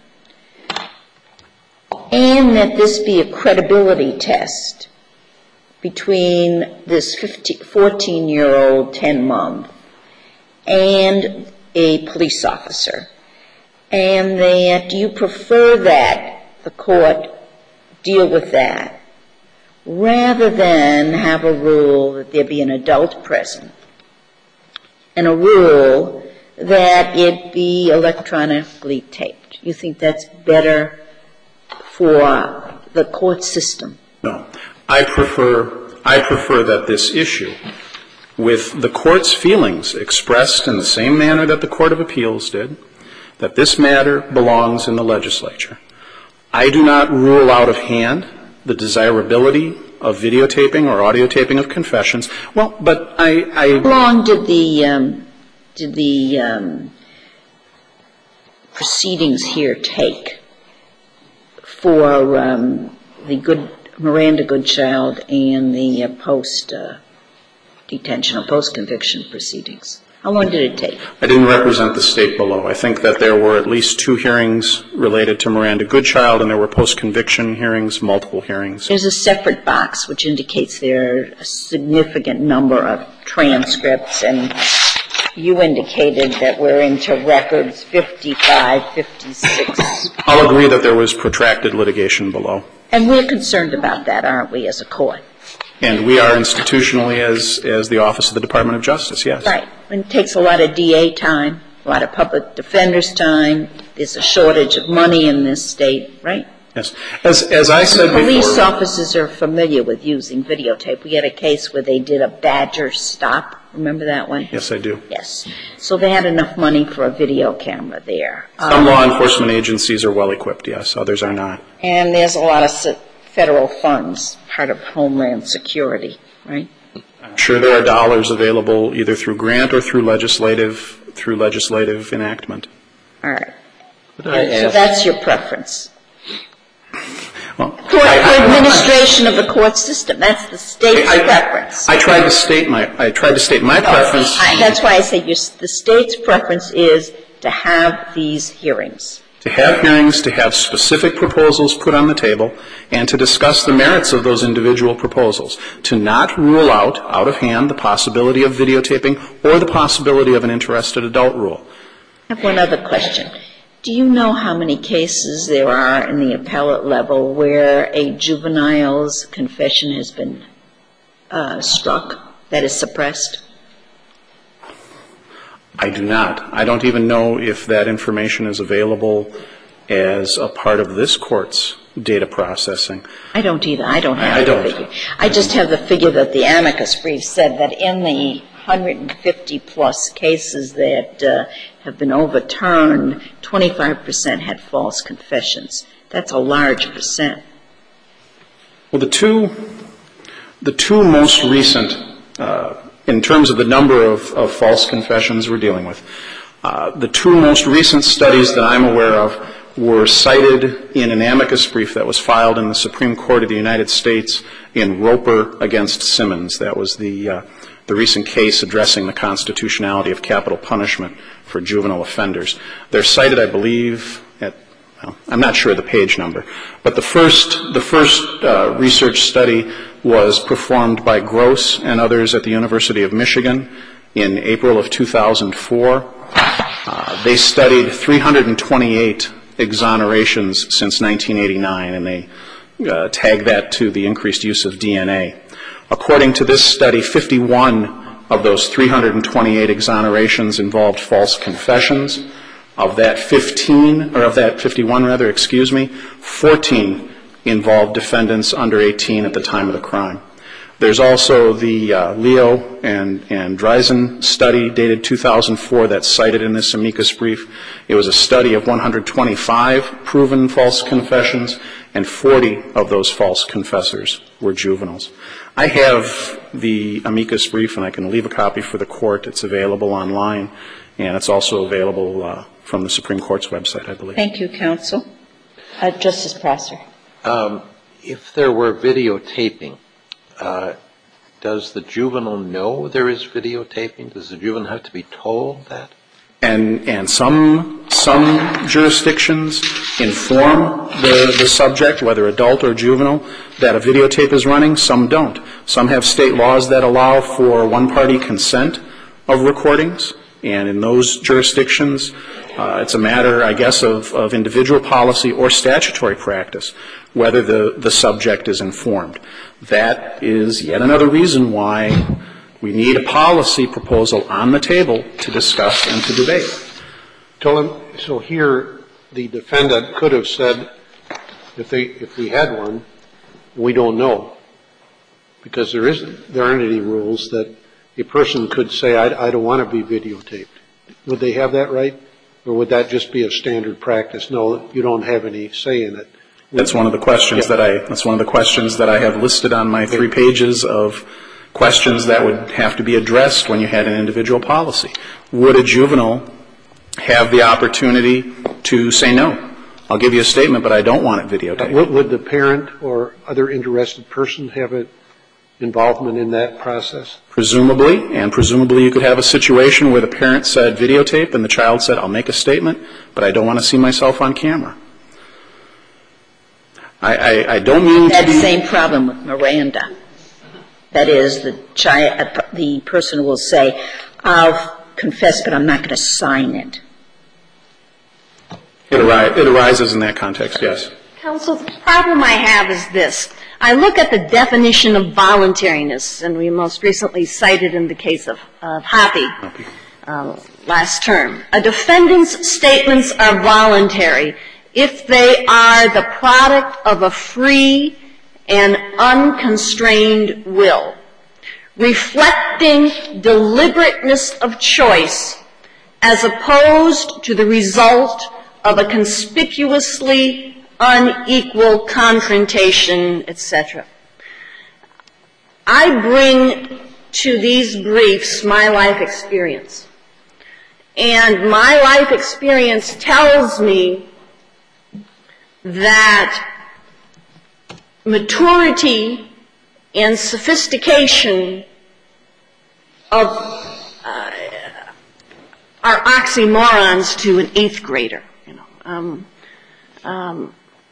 and that this be a credibility test between this fourteen-year-old, ten-month, and a police officer, and that you prefer that the court deal with that rather than have a rule that there be an adult present and a rule that it be electronically taped. You think that's better for the court system? No. I prefer, I prefer that this issue, with the court's feelings expressed in the same manner that the Court of Appeals did, that this matter belongs in the legislature. I do not rule out of hand the desirability of videotaping or audio taping of confessions. Well, but I... I How long did the, um, did the um, proceedings here take for um, the good Miranda Goodchild and the uh, post-detention uh, or post-conviction proceedings? How long did it take? I didn't represent the state below. I think that there were at least two hearings related to Miranda Goodchild, and there were post-conviction hearings, multiple hearings. There's a separate box which indicates there are a significant number of transcripts, and you indicated that we're into records fifty-five, fifty-six. I'll agree that there was protracted litigation below. And we're concerned about that, aren't we, as a court? And we are institutionally as, as the Office of the Department of Justice, yes. Right. And it takes a lot of D A time, a lot of public defenders' time. There's a shortage of money in this state, right? Yes. As, as I said before. Police officers are familiar with using videotape. We had a case where they did a Badger stop. Remember that one? Yes, I do. Yes. So they had enough money for a video camera there. Some um, law enforcement agencies are well equipped, yes. Others are not. And there's a lot of federal funds, part of Homeland Security, right? I'm sure there are dollars available either through grant or through legislative through legislative enactment. All right. So that's your preference. Well, court, I, I, administration I, of the court system. That's the state's I, preference. I tried to state my I tried to state my no, preference. I, that's why I say your, the state's preference is to have these hearings. To have hearings, to have specific proposals put on the table, and to discuss the merits of those individual proposals. To not rule out, out of hand, the possibility of videotaping or the possibility of an interested adult rule. I have one other question. Do you know how many cases there are in the appellate level where a juvenile's confession has been uh, struck, that is suppressed? I do not. I don't even know if that information is available as a part of this court's data processing. I don't either. I don't have I the don't. figure. I just have the figure that the amicus brief said that in the one hundred fifty plus cases that uh, have been overturned, twenty-five percent had false confessions. That's a large percent. Well, the two, the two most recent uh, in terms of the number of, of false confessions we're dealing with. Uh, the two most recent studies that I'm aware of were cited in an amicus brief that was filed in the Supreme Court of the United States in Roper against Simmons. That was the, uh, the recent case addressing the constitutionality of capital punishment for juvenile offenders. They're cited, I believe, at, well, I'm not sure of the page number, but the first, the first uh, research study was performed by Gross and others at the University of Michigan in April of two thousand four. Uh, they studied three hundred twenty-eight exonerations since nineteen eighty-nine, and they uh, tagged that to the increased use of D N A. According to this study, fifty-one of those three hundred twenty-eight exonerations involved false confessions. Of that fifteen, or of that fifty-one rather, excuse me, fourteen involved defendants under eighteen at the time of the crime. There's also the uh, Leo and, and Dreisen study dated two thousand four that's cited in this amicus brief. It was a study of one hundred twenty-five proven false confessions, and forty of those false confessors were juveniles. I have the amicus brief, and I can leave a copy for the court. It's available online, and it's also available uh, from the Supreme Court's website, I believe. Thank you, counsel. Uh, Justice Prosser. Um, if there were videotaping, uh, does the juvenile know there is videotaping? Does the juvenile have to be told that? And, and some, some jurisdictions inform the, the subject, whether adult or juvenile, that a videotape is running. Some don't. Some have state laws that allow for one-party consent of recordings. And in those jurisdictions, uh, it's a matter, I guess, of, of individual policy or statutory practice, whether the, the subject is informed. That is yet another reason why we need a policy proposal on the table to discuss and to debate. So here, the defendant could have said, if they, if we had one, we don't know, because there isn't, there aren't any rules that a person could say, I, I don't want to be videotaped. Would they have that right? Or would that just be a standard practice? No, you don't have any say in it. That's one of the questions yeah. that I, that's one of the questions that I have listed on my three pages of questions that would have to be addressed when you had an individual policy. Would a juvenile have the opportunity to say no? I'll give you a statement, but I don't want it videotaped. Would, would the parent or other interested person have an involvement in that process? Presumably, and presumably you could have a situation where the parent said videotape and the child said, I'll make a statement, but I don't want to see myself on camera. I, I, I don't mean that to be... same problem with Miranda. That is, the child, the person will say, I'll confess, but I'm not going to sign it. It, ari- it arises in that context, yes. Counsel, the problem I have is this. I look at the definition of voluntariness, and we most recently cited in the case of, of Hoppe uh, last term. A defendant's statements are voluntary if they are the product of a free and unconstrained will, reflecting deliberateness of choice as opposed to the result of a conspicuously unequal confrontation, et cetera. I bring to these briefs my life experience. And my life experience tells me that maturity and sophistication of uh, are oxymorons to an eighth grader. You know, um, um,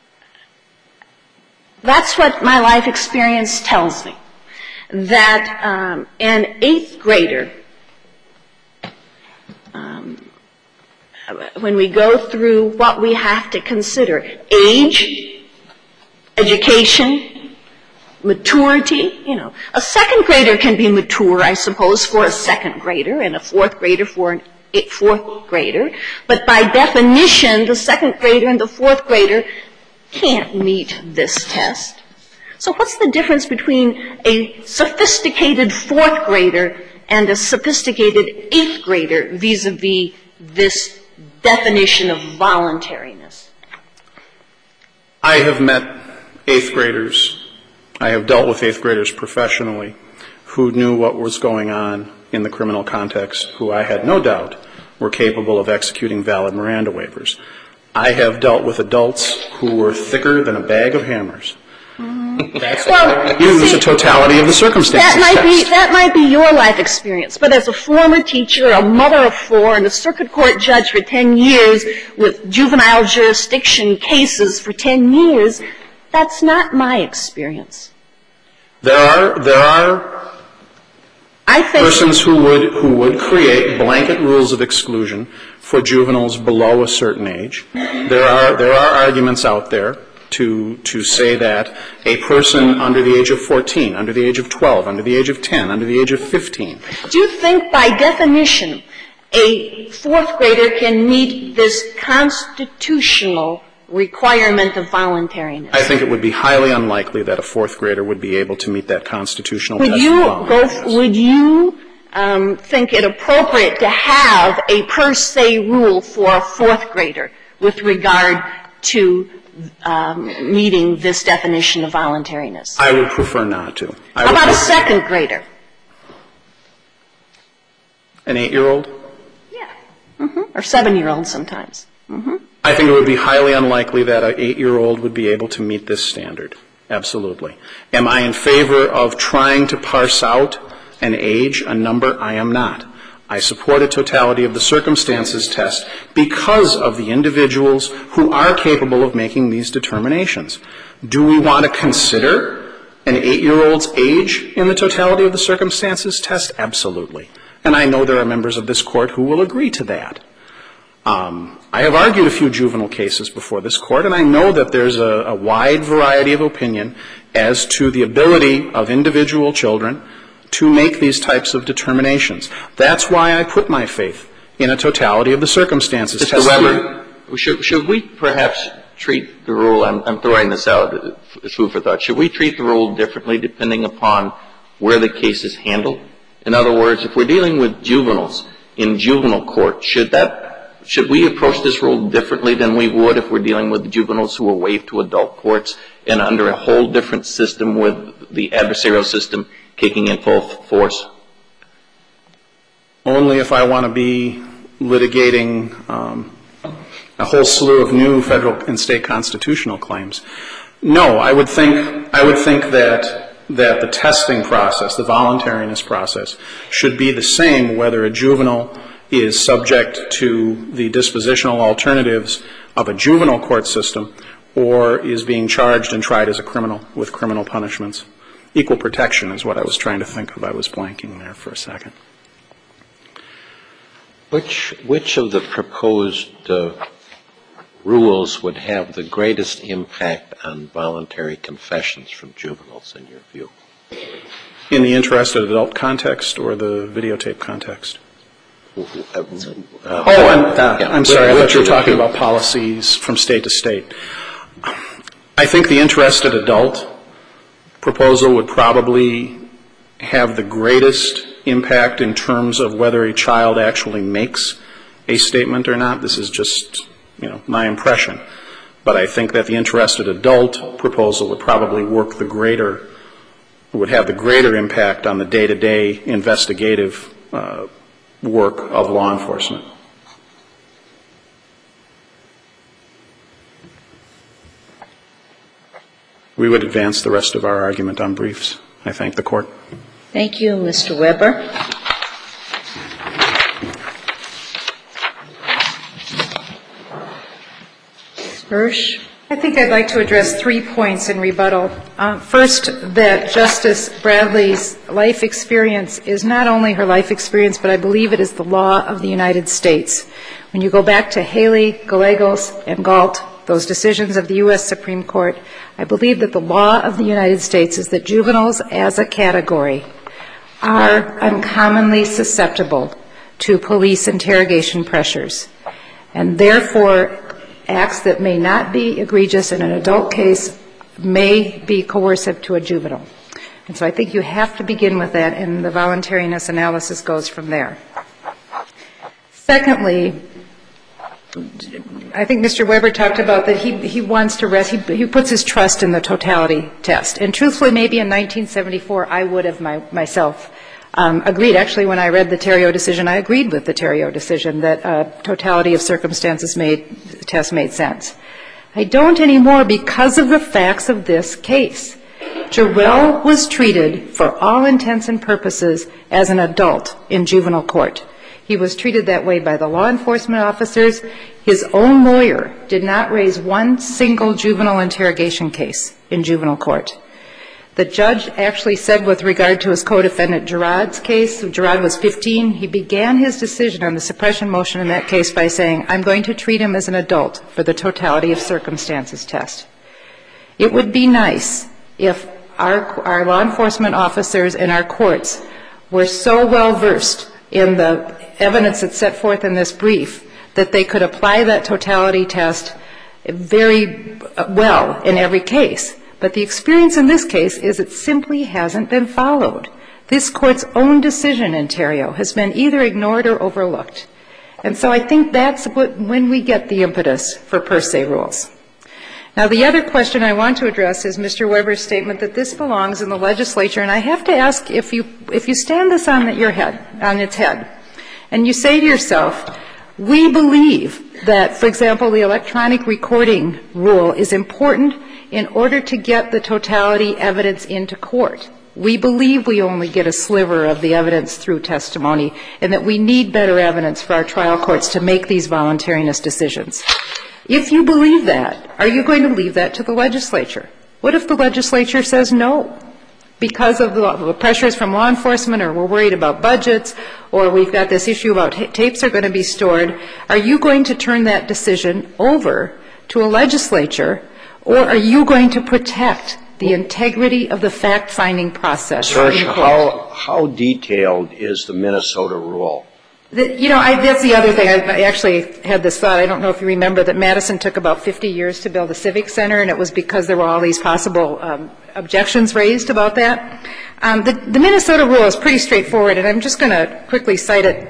that's what my life experience tells me. That um, an eighth grader, um, when we go through what we have to consider, age, education, maturity, you know. A second grader can be mature, I suppose, for a second grader, and a fourth grader for an eighth, fourth grader. But by definition, the second grader and the fourth grader can't meet this test. So what's the difference between a sophisticated fourth grader and a sophisticated eighth grader vis-a-vis this definition of voluntariness? I have met eighth graders. I have dealt with eighth graders professionally who knew what was going on in the criminal context, who I had no doubt were capable of executing valid Miranda waivers. I have dealt with adults who were thicker than a bag of hammers. Mm-hmm. That's well, use the totality of the circumstances. That might be that might be your life experience, but as a former teacher, a mother of four, and a circuit court judge for ten years with juvenile jurisdiction cases for ten years, that's not my experience. There are there are I think persons who would who would create blanket rules of exclusion for juveniles below a certain age. There are there are arguments out there to to say that a person under the age of fourteen, under the age of twelve, under the age of ten, under the age of fifteen. Do you think by definition a fourth grader can meet this constitutional requirement of voluntariness? I think it would be highly unlikely that a fourth grader would be able to meet that constitutional would test. You go, would you um, think it appropriate to have a per se rule for a fourth grader with regard to um, meeting this definition of voluntariness? I would prefer not to. I How about a second grader? An eight-year-old? Yeah. Mm-hmm. Or seven-year-old sometimes. Mm-hmm. I think it would be highly unlikely that an eight-year-old would be able to meet this standard. Absolutely. Am I in favor of trying to parse out an age, a number? I am not. I support a totality of the circumstances test because of the individuals who are capable of making these determinations. Do we want to consider an eight-year-old's age in the totality of the circumstances test? Absolutely. And I know there are members of this Court who will agree to that. Um, I have argued a few juvenile cases before this Court, and I know that there's a, a wide variety of opinion as to the ability of individual children to make these types of determinations. That's why I put my faith in a totality of the circumstances test. Mister Weber, should, should we perhaps treat the rule, I'm, I'm throwing this out as food for thought, should we treat the rule differently depending upon where the case is handled? In other words, if we're dealing with juveniles in juvenile court, should that Should we approach this rule differently than we would if we're dealing with juveniles who are waived to adult courts and under a whole different system with the adversarial system kicking in full force? Only if I want to be litigating um, a whole slew of new federal and state constitutional claims. No, I would think, I would think that, that the testing process, the voluntariness process, should be the same whether a juvenile is subject to the dispositional alternatives of a juvenile court system or is being charged and tried as a criminal with criminal punishments. Equal protection is what I was trying to think of. I was blanking there for a second. Which, which of the proposed uh, rules would have the greatest impact on voluntary confessions from juveniles, in your view? In the interested adult context or the videotape context? Uh, uh, oh, I'm, uh, yeah. I'm sorry. I thought you were talking two? about policies from state to state. I think the interested adult proposal would probably have the greatest impact in terms of whether a child actually makes a statement or not. This is just, you know, my impression. But I think that the interested adult proposal would probably work the greater, would have the greater impact on the day-to-day investigative uh, work of law enforcement. We would advance the rest of our argument on briefs. I thank the Court. Thank you, Mister Weber. Hirsch? I think I'd like to address three points in rebuttal. Uh, first, that Justice Bradley's life experience is not only her life experience, but I believe it is the law of the United States. When you go back to Haley, Gallegos, and Galt, those decisions of the U S Supreme Court, I believe that the law of the United States is that juveniles as a category are uncommonly susceptible to police interrogation pressures, and therefore acts that may not be egregious in an adult case may be coercive to a juvenile. And so I think you have to begin with that, and the voluntariness analysis goes from there. Secondly, I think Mister Weber talked about that he, he wants to rest, he, he puts his trust in the totality test. And truthfully, maybe in nineteen seventy-four, I would have my, myself um, agreed. Actually, when I read the Theriault decision, I agreed with the Theriault decision that uh, totality of circumstances made, the test made sense. I don't anymore because of the facts of this case. Jarrell was treated, for all intents and purposes, as an adult in juvenile court. He was treated that way by the law enforcement officers. His own lawyer did not raise one single juvenile interrogation case in juvenile court. The judge actually said with regard to his co-defendant Gerard's case, Gerard was fifteen, he began his decision on the suppression motion in that case by saying, I'm going to treat him as an adult for the totality of circumstances test. It would be nice if our, our law enforcement officers and our courts were so well versed in the evidence that's set forth in this brief that they could apply that totality test very well in every case. But the experience in this case is it simply hasn't been followed. This Court's own decision in Theriault has been either ignored or overlooked. And so I think that's what, when we get the impetus for per se rules. Now, the other question I want to address is Mister Weber's statement that this belongs in the legislature. And I have to ask, if you, if you stand this on your head, on its head, and you say to yourself, we believe that, for example, the electronic recording rule is important in order to get the totality evidence into court. We believe we only get a sliver of the evidence through testimony and that we need better evidence for our trial courts to make these voluntariness decisions. If you believe that, are you going to leave that to the legislature? What if the legislature says no? Because of the pressures from law enforcement, or we're worried about budgets, or we've got this issue about ta- tapes are going to be stored, are you going to turn that decision over to a legislature, or are you going to protect the integrity of the fact-finding process? Search, how, how detailed is the Minnesota rule? The, you know, I, that's the other thing. I, I actually had this thought. I don't know if you remember that Madison took about fifty years to build a civic center, and it was because there were all these possible um, objections raised about that. Um, the, the Minnesota rule is pretty straightforward, and I'm just going to quickly cite it.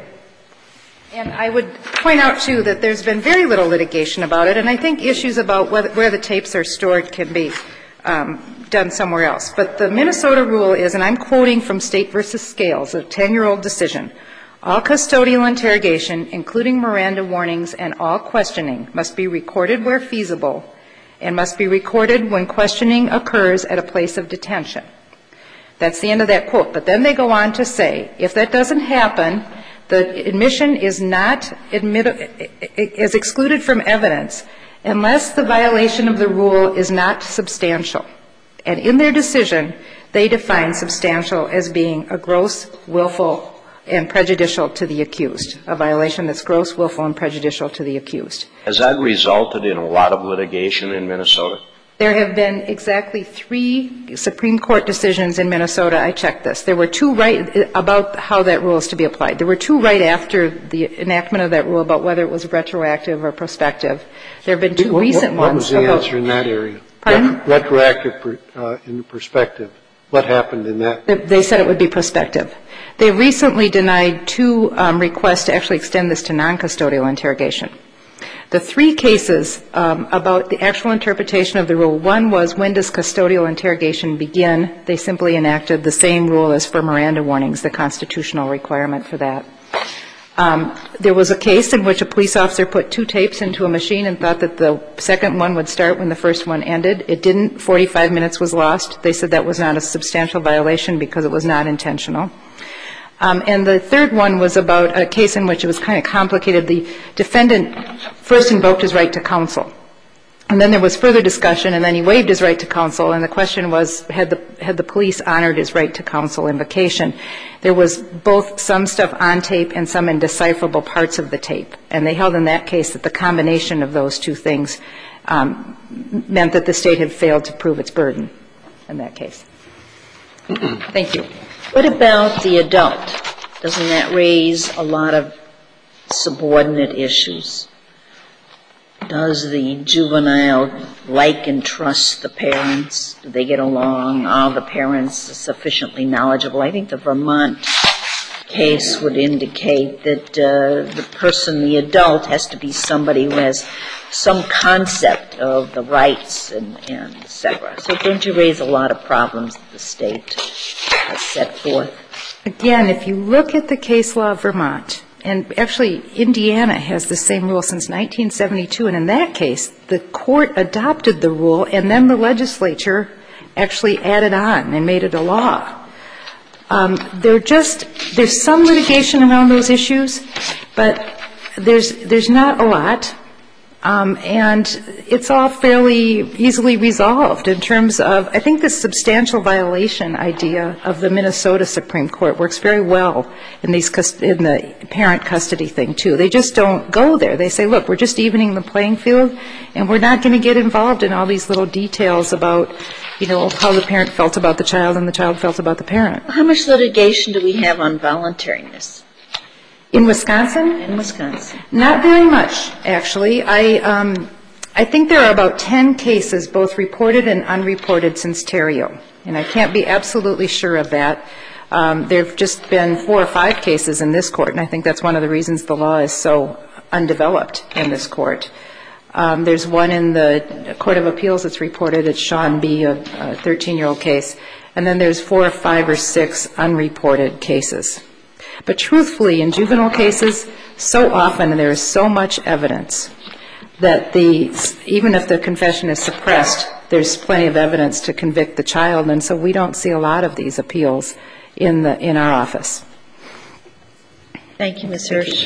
And I would point out, too, that there's been very little litigation about it, and I think issues about whether, where the tapes are stored can be um, done somewhere else. But the Minnesota rule is, and I'm quoting from State versus Scales, a ten-year-old decision, All custodial interrogation, including Miranda warnings and all questioning, must be recorded where feasible and must be recorded when questioning occurs at a place of detention. That's the end of that quote. But then they go on to say, if that doesn't happen, the admission is not admitted, is excluded from evidence unless the violation of the rule is not substantial. And in their decision, they define substantial as being a gross, willful, and prejudicial to the accused, a violation that's gross, willful, and prejudicial to the accused. Has that resulted in a lot of litigation in Minnesota? There have been exactly three Supreme Court decisions in Minnesota. I checked this. There were two right about how that rule is to be applied. There were two right after the enactment of that rule about whether it was retroactive or prospective. There have been two what, recent what, ones. What was the about, answer in that area? Pardon? Retroactive uh, in perspective. What happened in that? They said it would be prospective. They recently denied two um, requests to actually extend this to non-custodial interrogation. The three cases um, about the actual interpretation of the rule, one was when does custodial interrogation begin? They simply enacted the same rule as for Miranda warnings, the constitutional requirement for that. Um, there was a case in which a police officer put two tapes into a machine and thought that the second one would start when the first one ended. It didn't. forty-five minutes was lost. They said that was not a substantial violation because it was not intentional. Um, and the third one was about a case in which it was kind of complicated. The defendant first invoked his right to counsel. And then there was further discussion, and then he waived his right to counsel, and the question was, had the, had the police honored his right to counsel invocation? There was both some stuff on tape and some indecipherable parts of the tape. And they held in that case that the combination of those two things um, meant that the state had failed to prove its burden in that case. Thank you. What about the adult? Doesn't that raise a lot of subordinate issues? Does the juvenile like and trust the parents? Do they get along? Are the parents sufficiently knowledgeable? I think the Vermont case would indicate that uh, the person, the adult, has to be somebody who has some concept of the rights and, and et cetera. So don't you raise a lot of problems that the state has set forth? Again, if you look at the case law of Vermont, and actually Indiana has the same rule since nineteen seventy-two, and in that case, the court adopted the rule, and then the legislature actually added on and made it a law. Um, there just there's some litigation around those issues, but there's there's not a lot. Um, and it's all fairly easily resolved in terms of, I think the substantial violation idea of the Minnesota Supreme Court works very well in these in the parent custody thing too. They just don't go there. They say, look, we're just evening the playing field, and we're not going to get involved in all these little details about, you know, how the parent felt about the child and the child felt about the parent. How much litigation do we have on voluntariness? In Wisconsin? In Wisconsin. Not very much, actually. I um, I think there are about ten cases, both reported and unreported, since Terrio. And I can't be absolutely sure of that. Um, there have just been four or five cases in this court, and I think that's one of the reasons the law is so undeveloped in this court. Um, there's one in the Court of Appeals that's reported. It's Sean B., a thirteen-year-old case. And then there's four or five or six unreported cases. But truthfully, in juvenile cases, so often there is so much evidence that the, even if the confession is suppressed, there's plenty of evidence to convict the child, and so we don't see a lot of these appeals in the in our office. Thank you, Miz Hirsch.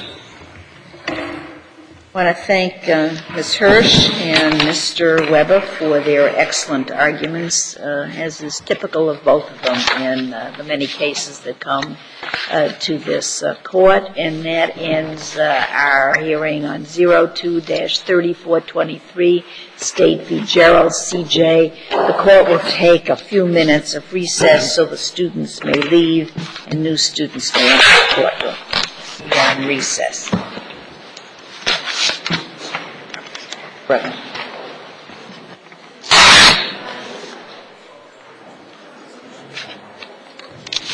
I want to thank uh, Miz Hirsch and Mister Weber for their excellent arguments, uh, as is typical of both of them in uh, the many cases that come uh, to this uh, court. And that ends uh, our hearing on zero two dash thirty-four twenty-three, State v. Gerald C J. The court will take a few minutes of recess so the students may leave and new students may enter the courtroom. We are in recess. Right.